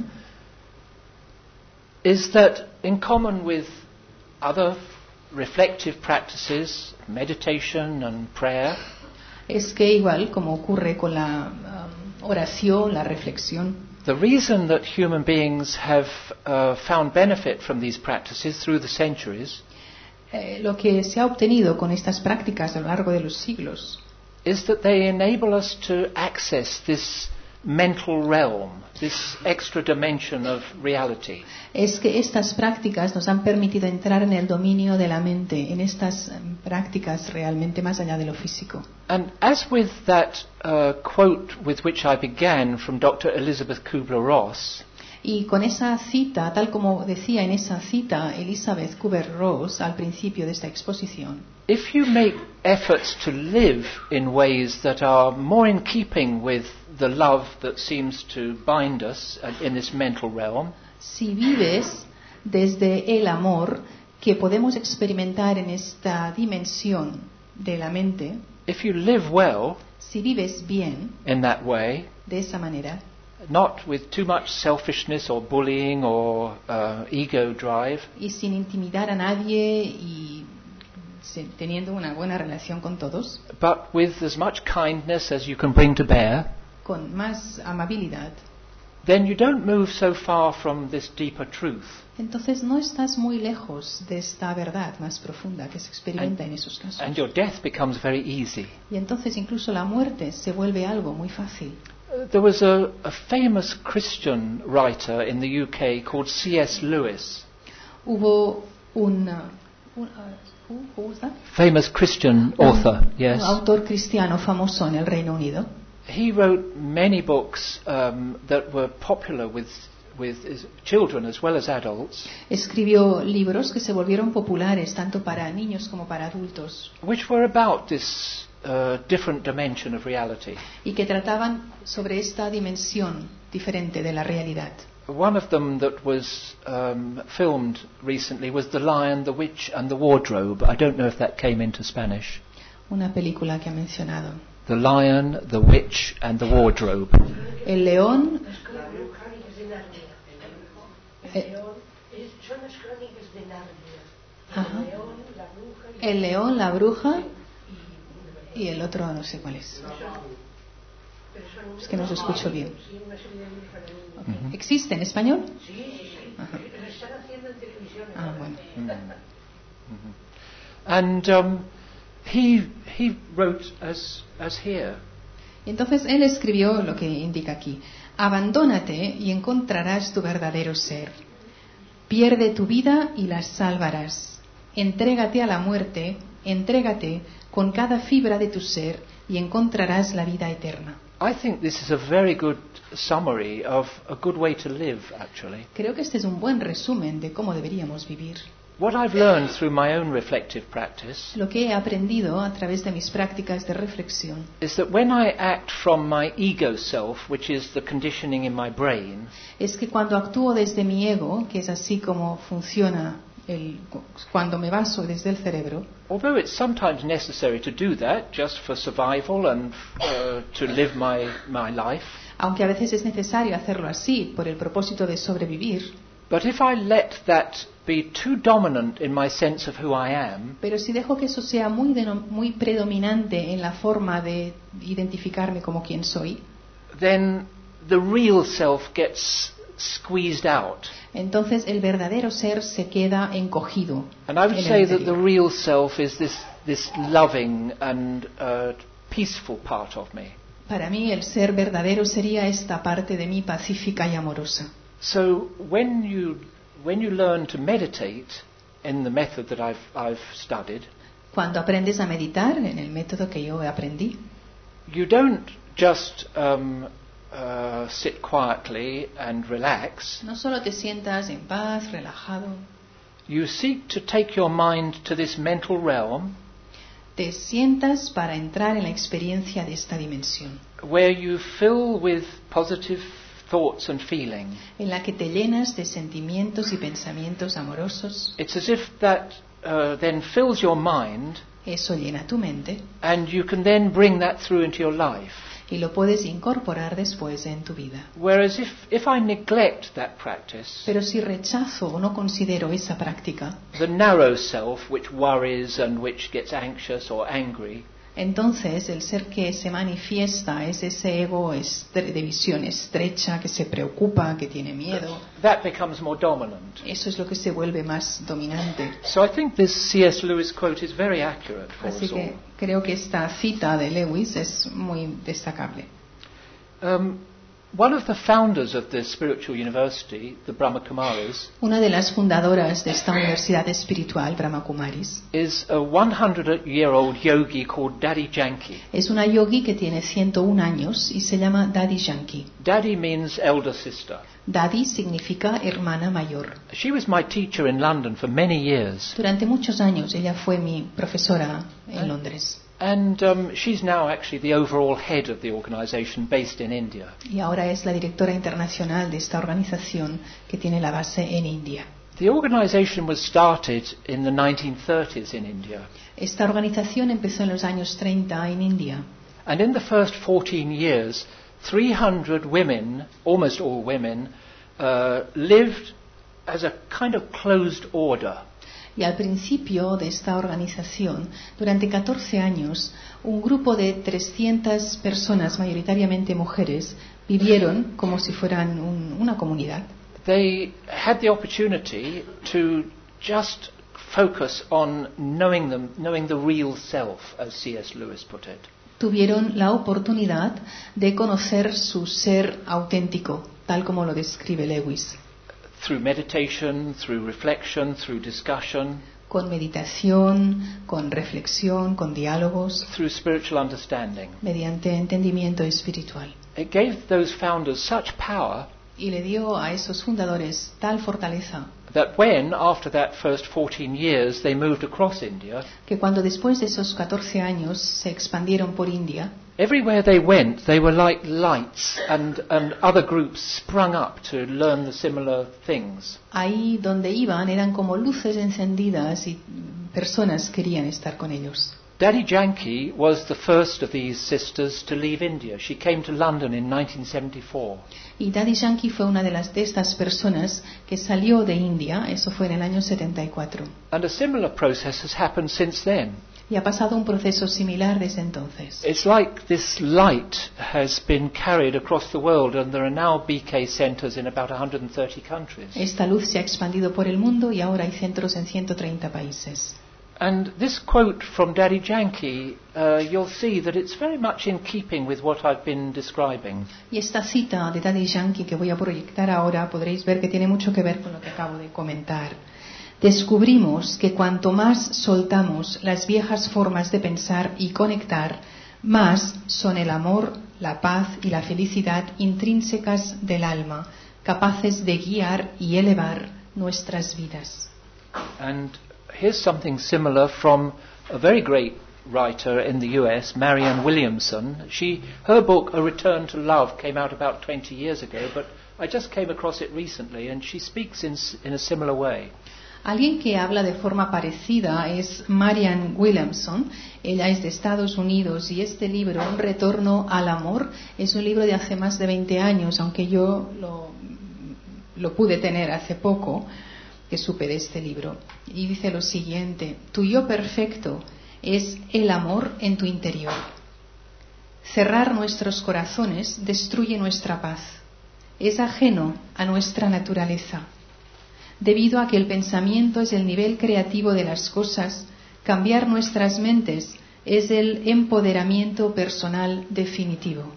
is that, in common with other reflective practices, meditation and prayer, es que igual como ocurre con la oración, la reflexión, the reason that human beings have found benefit from these practices through the centuries lo que se ha obtenido con estas prácticas a lo largo de los siglos is that they enable us to access this mental realm, this extra dimension of reality. es que estas prácticas nos han permitido entrar en el dominio de la mente, en estas prácticas realmente más allá de lo físico. And as with that quote with which I began from Dr. Elizabeth Kubler-Ross, Y con esa cita, tal como decía en esa cita Elizabeth Kubler-Ross al principio de esta exposición, if you make efforts to live in ways that are more in keeping with the love that seems to bind us in this mental realm, si vives desde el amor que podemos experimentar en esta dimensión de la mente, if you live well si vives bien in that way, de esa manera, not with too much selfishness or bullying or ego drive, y sin intimidar a nadie y teniendo una buena relación con todos, but with as much kindness as you can bring to bear, con más amabilidad, then you don't move so far from this deeper truth. entonces no estás muy lejos de esta verdad más profunda que se experimenta en esos casos. And your death becomes very easy. Y entonces incluso la muerte se vuelve algo muy fácil. There was a famous Christian writer in the UK called C.S. Lewis. Hubo un who was that? Famous Christian author, yes. Un autor cristiano famoso en el Reino Unido. He wrote many books that were popular with children as well as adults, Escribió libros que se volvieron populares tanto para niños como para adultos which were about this different dimension of reality. y que trataban sobre esta dimensión diferente de la realidad. One of them that was filmed recently was The Lion, the Witch and the Wardrobe. I don't know if that came into Spanish. Una película que ha mencionado. The Lion, the Witch and the Wardrobe. El león. Son las crónicas de Narnia. Ajá. El león, la bruja El león, la bruja y el otro no sé cuál es. Es que no se escucho bien. Sí, una serie de libros para niños. Okay. ¿Existe en español? Sí, sí, sí. Ajá. Lo están haciendo en televisión. Ah, bueno. And he wrote as here. Y entonces él escribió lo que indica aquí. Abandónate y encontrarás tu verdadero ser. Pierde tu vida y la salvarás. Entrégate a la muerte, entrégate con cada fibra de tu ser y encontrarás la vida eterna. I think this is a very good summary of a good way to live, actually. Creo que este es un buen resumen de cómo deberíamos vivir. What I've learned through my own reflective practice Lo que he aprendido a través de mis prácticas de reflexión is that when I act from my ego self, which is the conditioning in my brain, es que cuando actúo desde mi ego, que es así como funciona cuando me baso desde el cerebro, although it's sometimes necessary to do that just for survival and to live my life, aunque a veces es necesario hacerlo así por el propósito de sobrevivir, but if I let that be too dominant in my sense of who I am, pero si dejo que eso sea muy predominante en la forma de identificarme como quien soy, then the real self gets squeezed out. entonces el verdadero ser se queda encogido. And I would en el say that the interior. real self is this loving and peaceful part of me. Para mí el ser verdadero sería esta parte de mí pacífica y amorosa. So when you learn to meditate in the method that I've studied, Cuando aprendes a meditar en el método que yo aprendí, you don't just sit quietly and relax. no solo te sientas en paz, relajado, You seek to take your mind to this mental realm te sientas para entrar en la experiencia de esta dimensión, where you fill with positive thoughts and feeling. en la que te llenas de sentimientos y pensamientos amorosos. It's as if that then fills your mind, Eso llena tu mente and you can then bring that through into your life. y lo puedes incorporar después en tu vida. Whereas if I neglect that practice, Pero si rechazo o no considero esa práctica, the narrow self which worries and which gets anxious or angry, entonces el ser que se manifiesta es ese ego de visión estrecha, que se preocupa, que tiene miedo. that becomes more dominant. Eso es lo que se vuelve más dominante. So I think this C.S. Lewis quote is very accurate for Así us que all. creo que esta cita de Lewis es muy destacable. One of the founders of the spiritual university, the Brahma Kumaris, Una de las fundadoras de esta universidad espiritual, Brahma Kumaris, is a 100-year-old yogi called Daddy Janki. es una yogi que tiene 101 años y se llama Daddy Janki. Daddy means elder sister. Daddy significa hermana mayor. She was my teacher in London for many years. Durante muchos años ella fue mi profesora en Londres And she's now actually the overall head of the organization based in India. y ahora es la directora internacional de esta organización que tiene la base en India. The organization was started in the 1930s in India. Esta organización empezó en los años 30 en India. And in the first 14 years, 300 women, almost all women, lived as a kind of closed order. Y al principio de esta organización, durante 14 años, un grupo de 300 personas, mayoritariamente mujeres, vivieron como si fueran una comunidad. They had the opportunity to just focus on knowing the real self, as C.S. Lewis put it. Tuvieron la oportunidad de conocer su ser auténtico, tal como lo describe Lewis, Through meditation, through reflection, through discussion, con meditación, con reflexión, con diálogos, through spiritual understanding. mediante entendimiento espiritual. It gave those founders such power Y le dio a esos fundadores tal fortaleza that when, after that first 14 years, they moved across India, que cuando después de esos 14 años se expandieron por India, everywhere they went, they were like lights, and other groups sprung up to learn the similar things. ahí donde iban eran como luces encendidas y personas querían estar con ellos. Daddy Janki was the first of these sisters to leave India. She came to London in 1974. Y Daddy Yankee fue una de estas personas que salió de India, eso fue en el año 74. And a similar process has happened since then. Y ha pasado un proceso similar desde entonces. It's like this light has been carried across the world, and there are now BK centers in about 130 countries. Esta luz se ha expandido por el mundo y ahora hay centros en 130 países. And this quote from Daddy Janki, you'll see that it's very much in keeping with what I've been describing. Y esta cita de Daddy Yankee que voy a proyectar ahora podréis ver que tiene mucho que ver con lo que acabo de comentar. Descubrimos que cuanto más soltamos las viejas formas de pensar y conectar, Más son el amor, la paz y la felicidad intrínsecas del alma, capaces de guiar y elevar nuestras vidas. And here's something similar from a very great writer in the US, Marianne Williamson. Her book, A Return to Love, came out about 20 years ago, but I just came across it recently, and she speaks in a similar way. Alguien que habla de forma parecida es Marianne Williamson. Ella es de Estados Unidos y este libro, Un retorno al amor, es un libro de hace más de 20 años, aunque yo lo pude tener hace poco, que supe de este libro. Y dice lo siguiente: tu yo perfecto es el amor en tu interior. Cerrar nuestros corazones destruye nuestra paz. Es ajeno a nuestra naturaleza. Debido a que el pensamiento es el nivel creativo de las cosas, cambiar nuestras mentes es el empoderamiento personal definitivo.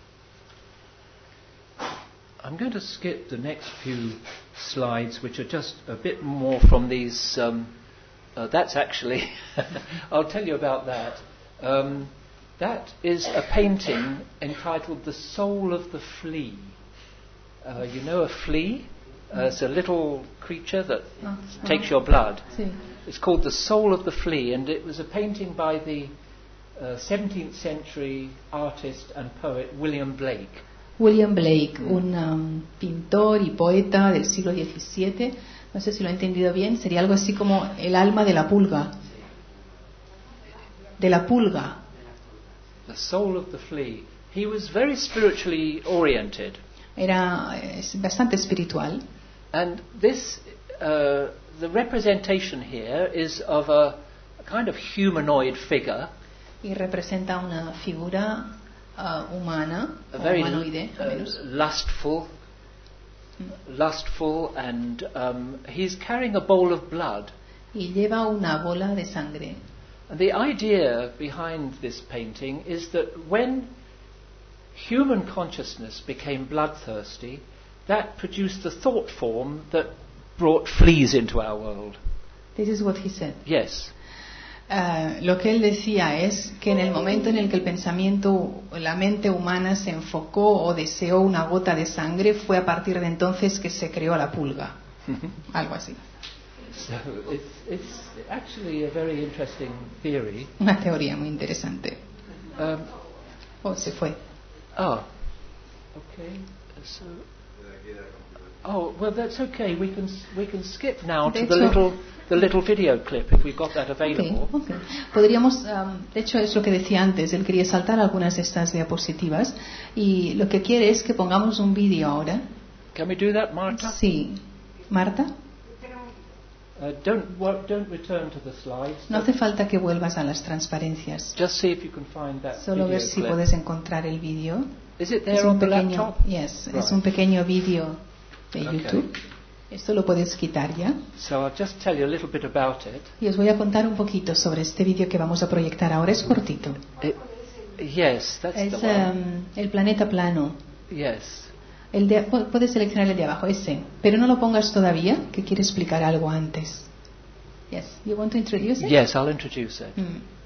I'm going to skip the next few slides, which are just a bit more from these. That's actually, I'll tell you about that. That is a painting entitled The Soul of the Flea. You know a flea? It's a little creature that takes your blood. Sí. It's called The Soul of the Flea, and it was a painting by the 17th century artist and poet William Blake. William Blake, un pintor y poeta del siglo XVII, no sé si lo he entendido bien, sería algo así como el alma de la pulga. De la pulga. The Soul of the Flea. He was very spiritually oriented. Era bastante espiritual. And this, the representation here is of a kind of humanoid figure. Y representa una figura humana, A very humanoide, a menos. lustful, and he's carrying a bowl of blood. Y lleva una bola de sangre. And the idea behind this painting is that when human consciousness became bloodthirsty, that produced the thought form that brought fleas into our world. This is what he said. Yes. Lo que él decía es que en el momento en el que el pensamiento, la mente humana se enfocó o deseó una gota de sangre, fue a partir de entonces que se creó la pulga. Algo así. So it's actually a very interesting theory. Una teoría muy interesante. Se fue. Oh, okay. So, well, that's okay. We can skip now to the little video clip if we've got that available. Okay. Podríamos, de hecho es lo que decía antes, él quería saltar algunas de estas diapositivas y lo que quiere es que pongamos un vídeo ahora. Can we do that, Marta? Sí. ¿Marta? Don't return to the slides. No hace falta que vuelvas a las transparencias. Just see if you can find that Solo video ver si clip. puedes encontrar el vídeo. Is it there on the laptop? Yes, Right. es un pequeño vídeo de Okay. YouTube. Esto lo puedes quitar ya. So I'll just tell you a little bit about it. Y os voy a contar un poquito sobre este vídeo que vamos a proyectar ahora. Es cortito. Yes, that's Es the one. el planeta plano. Yes. Puedes seleccionar el de abajo, ese. Pero no lo pongas todavía, que quiere explicar algo antes. Yes. You want to introduce it? Yes, I'll introduce it.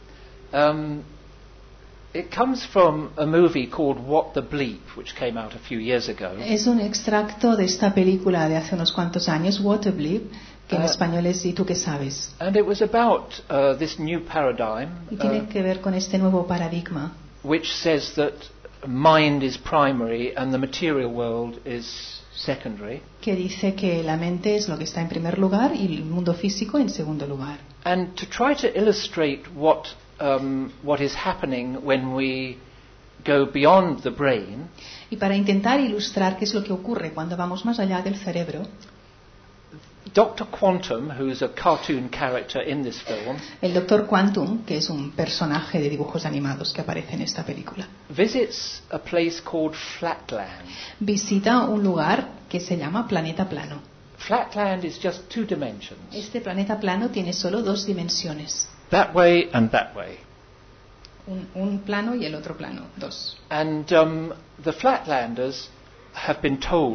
It comes from a movie called What the Bleep, which came out a few years ago. Es un extracto de esta película de hace unos cuantos años, What a Bleep, que en español es ¿Y tú qué sabes? And it was about this new paradigm, Y tiene que ver con este nuevo paradigma which says that mind is primary and the material world is secondary. que dice que la mente es lo que está en primer lugar y el mundo físico en segundo lugar. And to try to illustrate what is happening when we go beyond the brain, Y para intentar ilustrar qué es lo que ocurre cuando vamos más allá del cerebro, Dr. Quantum, who is a cartoon character in this film, el Dr. Quantum, que es un personaje de dibujos animados que aparece en esta película, visits a place called Flatland. visita un lugar que se llama Planeta Plano. Flatland is just two dimensions, Este planeta plano tiene solo dos dimensiones, that way and that way. un plano y el otro plano, dos. And the Flatlanders have been told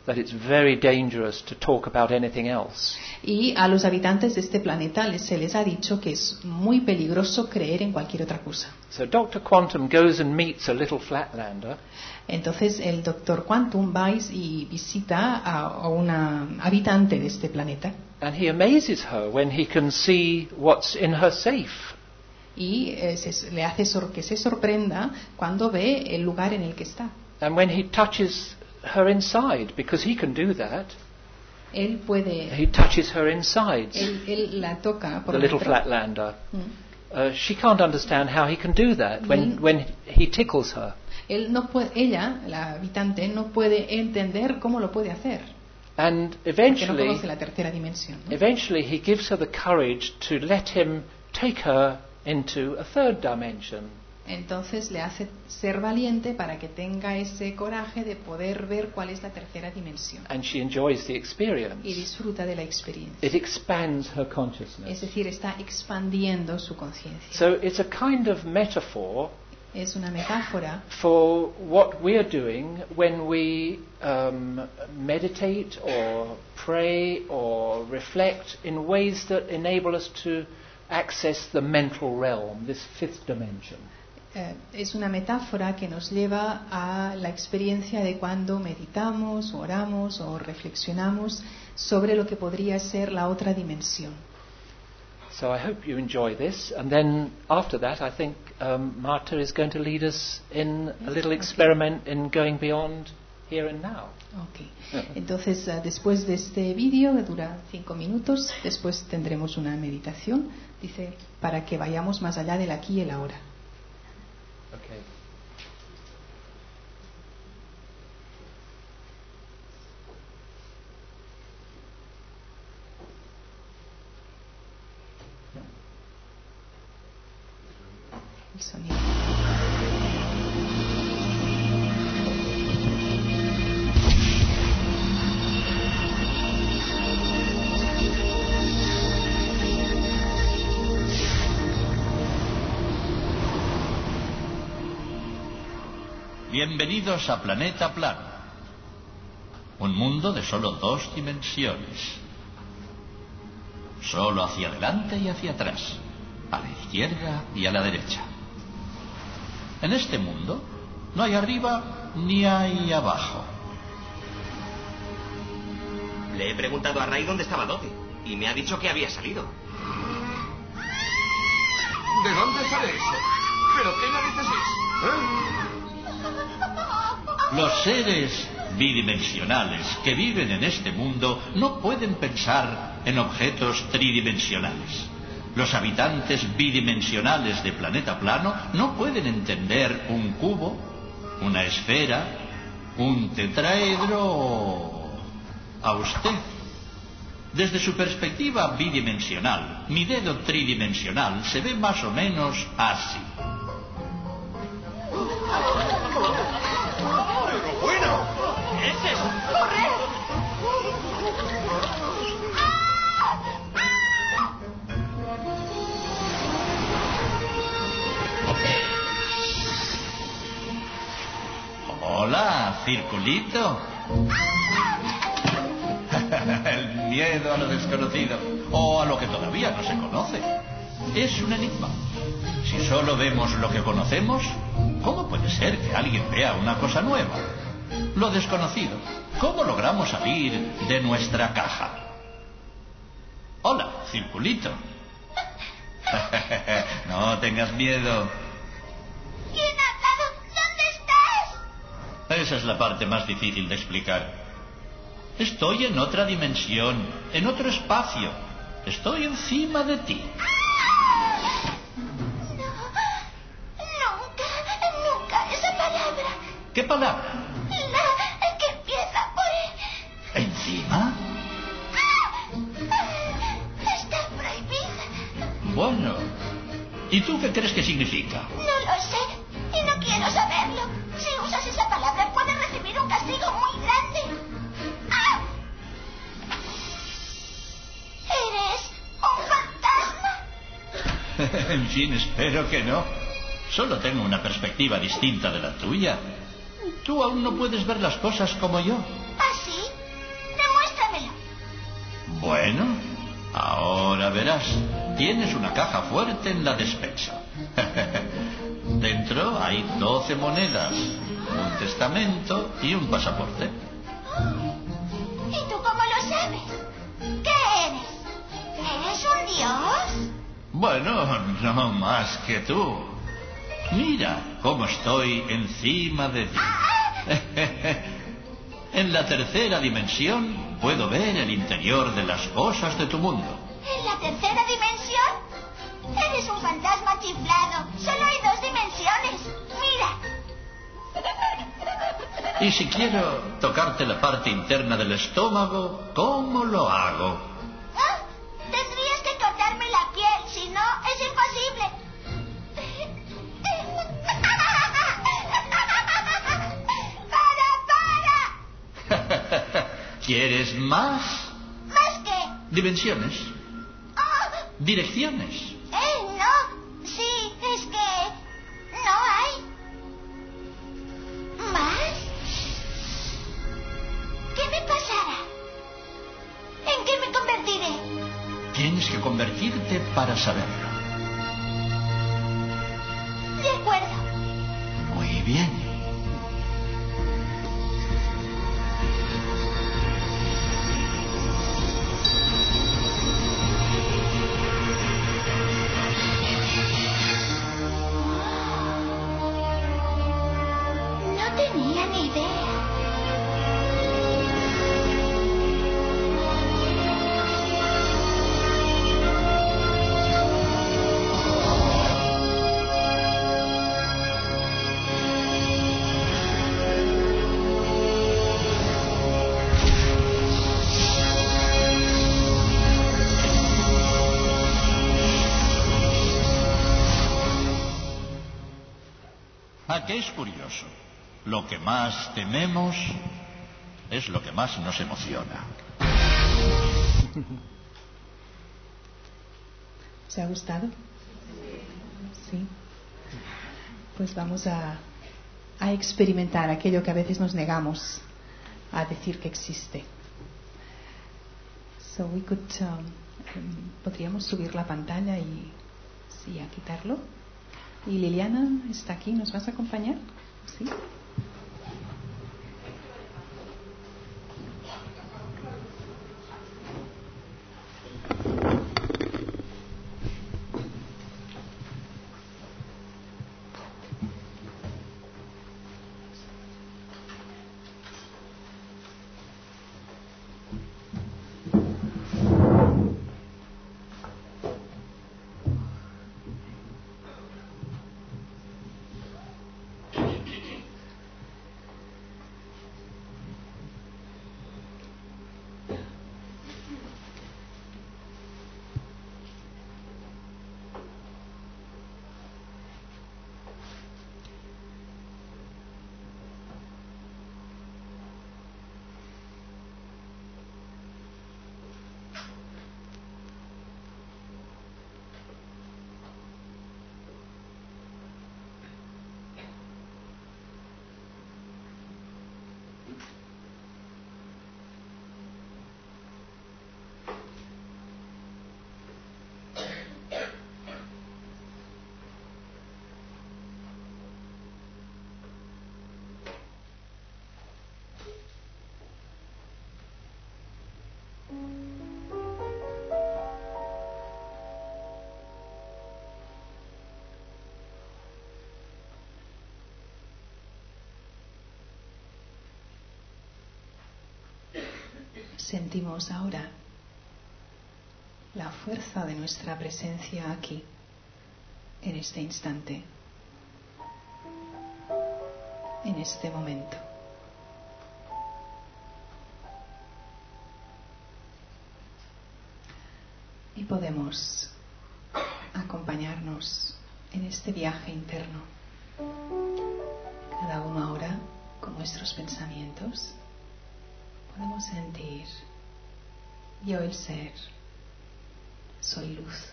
that it's very dangerous to talk about anything else. Y a los habitantes de este planeta se les ha dicho que es muy peligroso creer en cualquier otra cosa. So Dr. Quantum goes and meets a little flatlander, Entonces el doctor Quantum va y visita a una habitante de este planeta and he amazes her when he can see what's in her safe. y le hace que se sorprenda cuando ve el lugar en el que está. And when he touches her inside, because he can do that, Él puede, he touches her insides, él la toca por the little dentro. flatlander. Mm. She can't understand how he can do that when he tickles her. Él no puede, ella, la habitante, no puede entender cómo lo puede hacer, And porque no conoce la tercera dimensión, ¿no? eventually he gives her the courage to let him take her into a third dimension. Entonces le hace ser valiente para que tenga ese coraje de poder ver cuál es la tercera dimensión And she enjoys the y experience. disfruta de la experiencia. It expands her Es consciousness. decir, está expandiendo su conciencia. So it's a kind of metaphor Es una metáfora for what we're doing when we meditate or pray or reflect in ways that enable us to access the mental realm, this fifth dimension. Es una metáfora que nos lleva a la experiencia de cuando meditamos, oramos o reflexionamos sobre lo que podría ser la otra dimensión. So I hope you enjoy this, and then after that I think Marta is going to lead us in a little experiment in going beyond here and now. Okay. Entonces, después de este vídeo, que dura 5 minutos, después tendremos una meditación, dice, para que vayamos más allá del aquí y el ahora. Okay. El sonido. Bienvenidos a Planeta Plano, un mundo de solo 2 dimensiones, solo hacia adelante y hacia atrás, a la izquierda y a la derecha. En este mundo no hay arriba ni hay abajo. Le he preguntado a Ray dónde estaba Dottie y me ha dicho que había salido. ¿De dónde sale eso? ¿Pero qué narices es? Los seres bidimensionales que viven en este mundo no pueden pensar en objetos tridimensionales. Los habitantes bidimensionales de Planeta Plano no pueden entender un cubo, una esfera, un tetraedro. A usted, desde su perspectiva bidimensional, mi dedo tridimensional se ve más o menos así. ¡Pero bueno! ¡Ese es! Hola, circulito. El miedo a lo desconocido, o a lo que todavía no se conoce, es un enigma. Si solo vemos lo que conocemos, ¿cómo puede ser que alguien vea una cosa nueva? Lo desconocido, ¿cómo logramos salir de nuestra caja? Hola, circulito. No tengas miedo. ¿Quién ha hablado? ¿Dónde estás? Esa es la parte más difícil de explicar. Estoy en otra dimensión, en otro espacio. Estoy encima de ti. Nunca esa palabra. ¿Qué palabra? La que empieza por... ¿Encima? Está prohibida. Bueno, ¿y tú qué crees que significa? No lo sé y no quiero saberlo. Si usas esa palabra puedes recibir un castigo muy grande. ¿Eres un fantasma? En fin, espero que no. Solo tengo una perspectiva distinta de la tuya. Tú aún no puedes ver las cosas como yo. ¿Ah, sí? Bueno, ahora verás. Tienes una caja fuerte en la despensa. Dentro hay 12 monedas, un testamento y un pasaporte. ¿Y tú cómo lo sabes? ¿Qué eres? ¿Eres un dios? Bueno, no más que tú. Mira cómo estoy encima de ti. En la tercera dimensión puedo ver el interior de las cosas de tu mundo. ¿En la tercera dimensión? Eres un fantasma chiflado. Solo hay 2 dimensiones. Mira. Y si quiero tocarte la parte interna del estómago, ¿cómo lo hago? ¿Ah? Tendrías que cortarme la piel, si no, es imposible. ¡Para! ¿Quieres más? ¿Más qué? Dimensiones. Oh, Direcciones. no. Sí, es que no hay. ¿Más? ¿Qué me pasará? ¿En qué me convertiré? Tienes que convertirte para saberlo. De acuerdo. Muy bien. No tenía ni idea. ¿A qué es curioso? Lo que más tememos es lo que más nos emociona. ¿Os ha gustado? Sí. Pues vamos a experimentar aquello que a veces nos negamos a decir que existe. So we could, podríamos subir la pantalla y sí, a quitarlo. Y Liliana está aquí, ¿nos vas a acompañar? Sí. Sentimos ahora la fuerza de nuestra presencia aquí, en este instante, en este momento. Y podemos acompañarnos en este viaje interno, cada uno ahora con nuestros pensamientos. Podemos sentir: yo el ser, soy luz.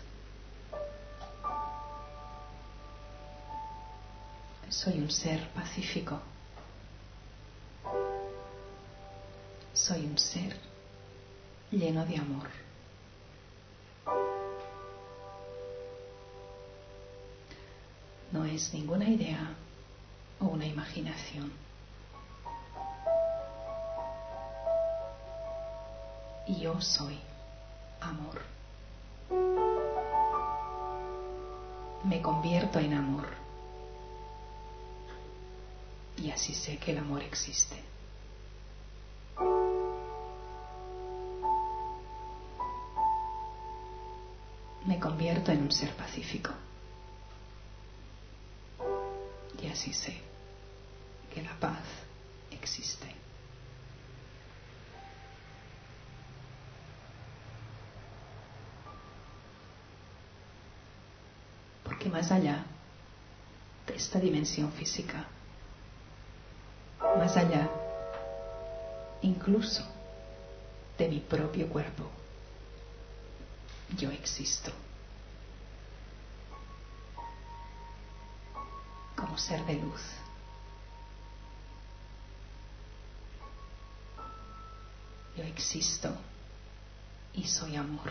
Soy un ser pacífico. Soy un ser lleno de amor. No es ninguna idea o una imaginación. Y yo soy amor. Me convierto en amor. Y así sé que el amor existe. Me convierto en un ser pacífico. Y así sé que la paz existe. Porque más allá de esta dimensión física, más allá incluso de mi propio cuerpo, yo existo como ser de luz. Yo existo y soy amor.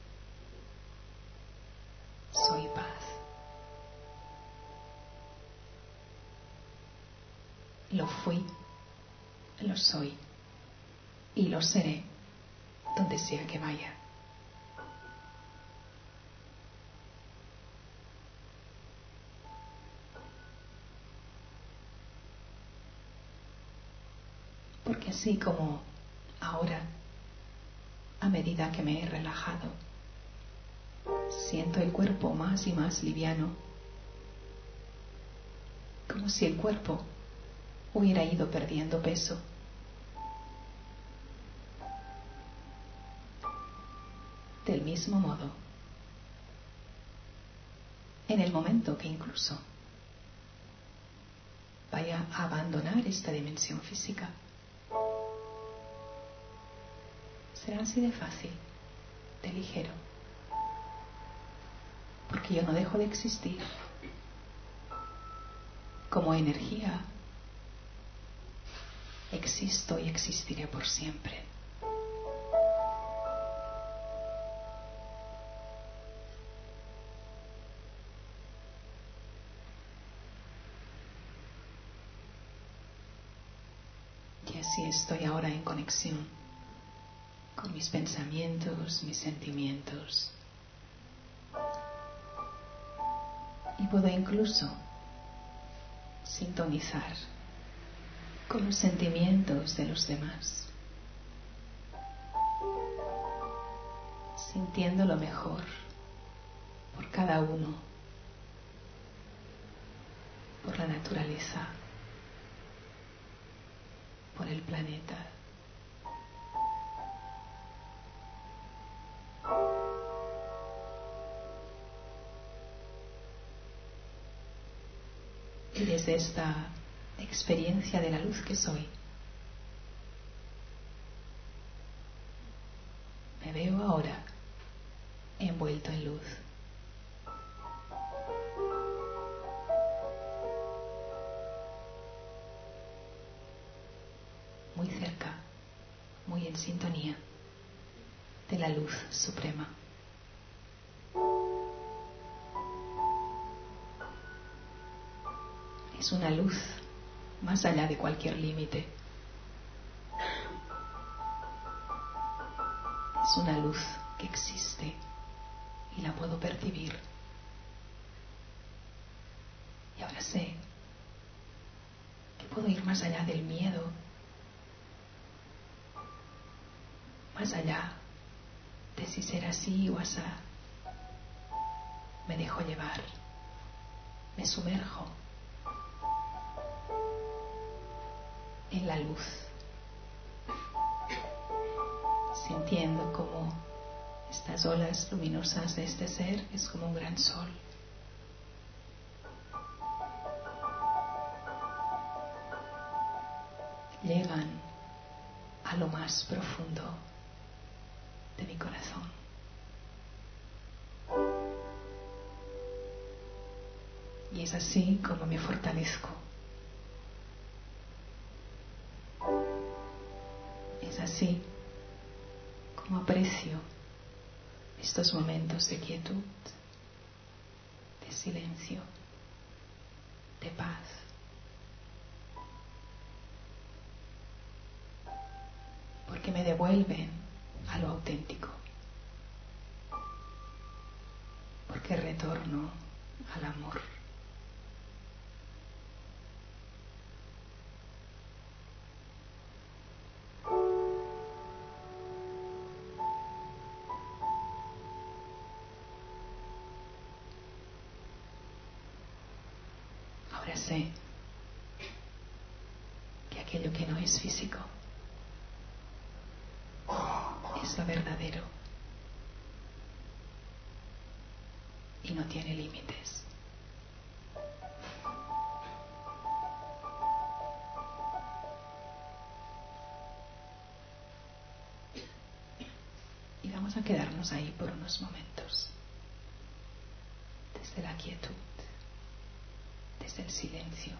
Soy paz. Lo fui, lo soy y lo seré donde sea que vaya. Porque así como ahora, a medida que me he relajado, siento el cuerpo más y más liviano, como si el cuerpo hubiera ido perdiendo peso. Del mismo modo, en el momento que incluso vaya a abandonar esta dimensión física, será así de fácil, de ligero, porque yo no dejo de existir como energía. Existo y existiré por siempre. Y así estoy ahora en conexión con mis pensamientos, mis sentimientos. Y puedo incluso sintonizar con los sentimientos de los demás, sintiendo lo mejor por cada uno, por la naturaleza, por el planeta. Y desde esta experiencia de la luz que soy, me veo ahora envuelto en luz. Muy cerca, muy en sintonía de la luz suprema. Es una luz más allá de cualquier límite. Es una luz que existe y la puedo percibir. Y ahora sé que puedo ir más allá del miedo, más allá de si será así o asá. Me dejo llevar, me sumerjo en la luz, sintiendo como estas olas luminosas de este ser es como un gran sol. Llegan a lo más profundo de mi corazón. Y es así como me fortalezco. Es así cómo aprecio estos momentos de quietud, de silencio, de paz. Porque me devuelven a lo auténtico. Porque retorno al amor. Ahora sé que aquello que no es físico es lo verdadero y no tiene límites. Y vamos a quedarnos ahí por unos momentos, desde la quietud, desde el silencio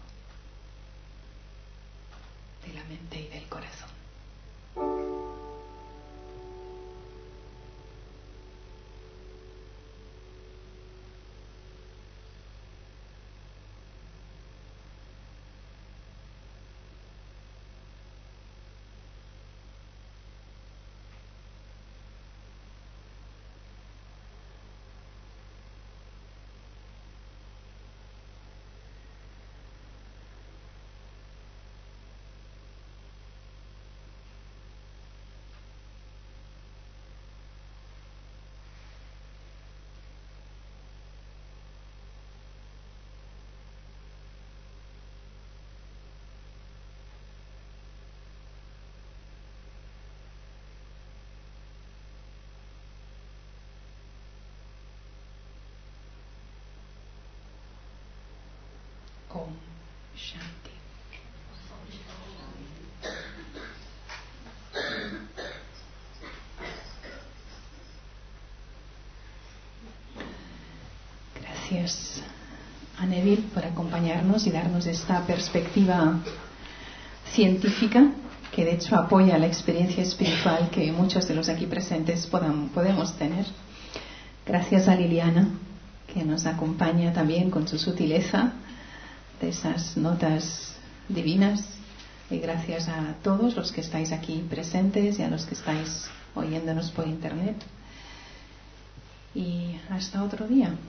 de la mente y del corazón. Om Shanti. Gracias a Neville por acompañarnos y darnos esta perspectiva científica que de hecho apoya la experiencia espiritual que muchos de los aquí presentes podemos tener. Gracias a Liliana, que nos acompaña también con su sutileza de esas notas divinas, y gracias a todos los que estáis aquí presentes y a los que estáis oyéndonos por internet, y hasta otro día.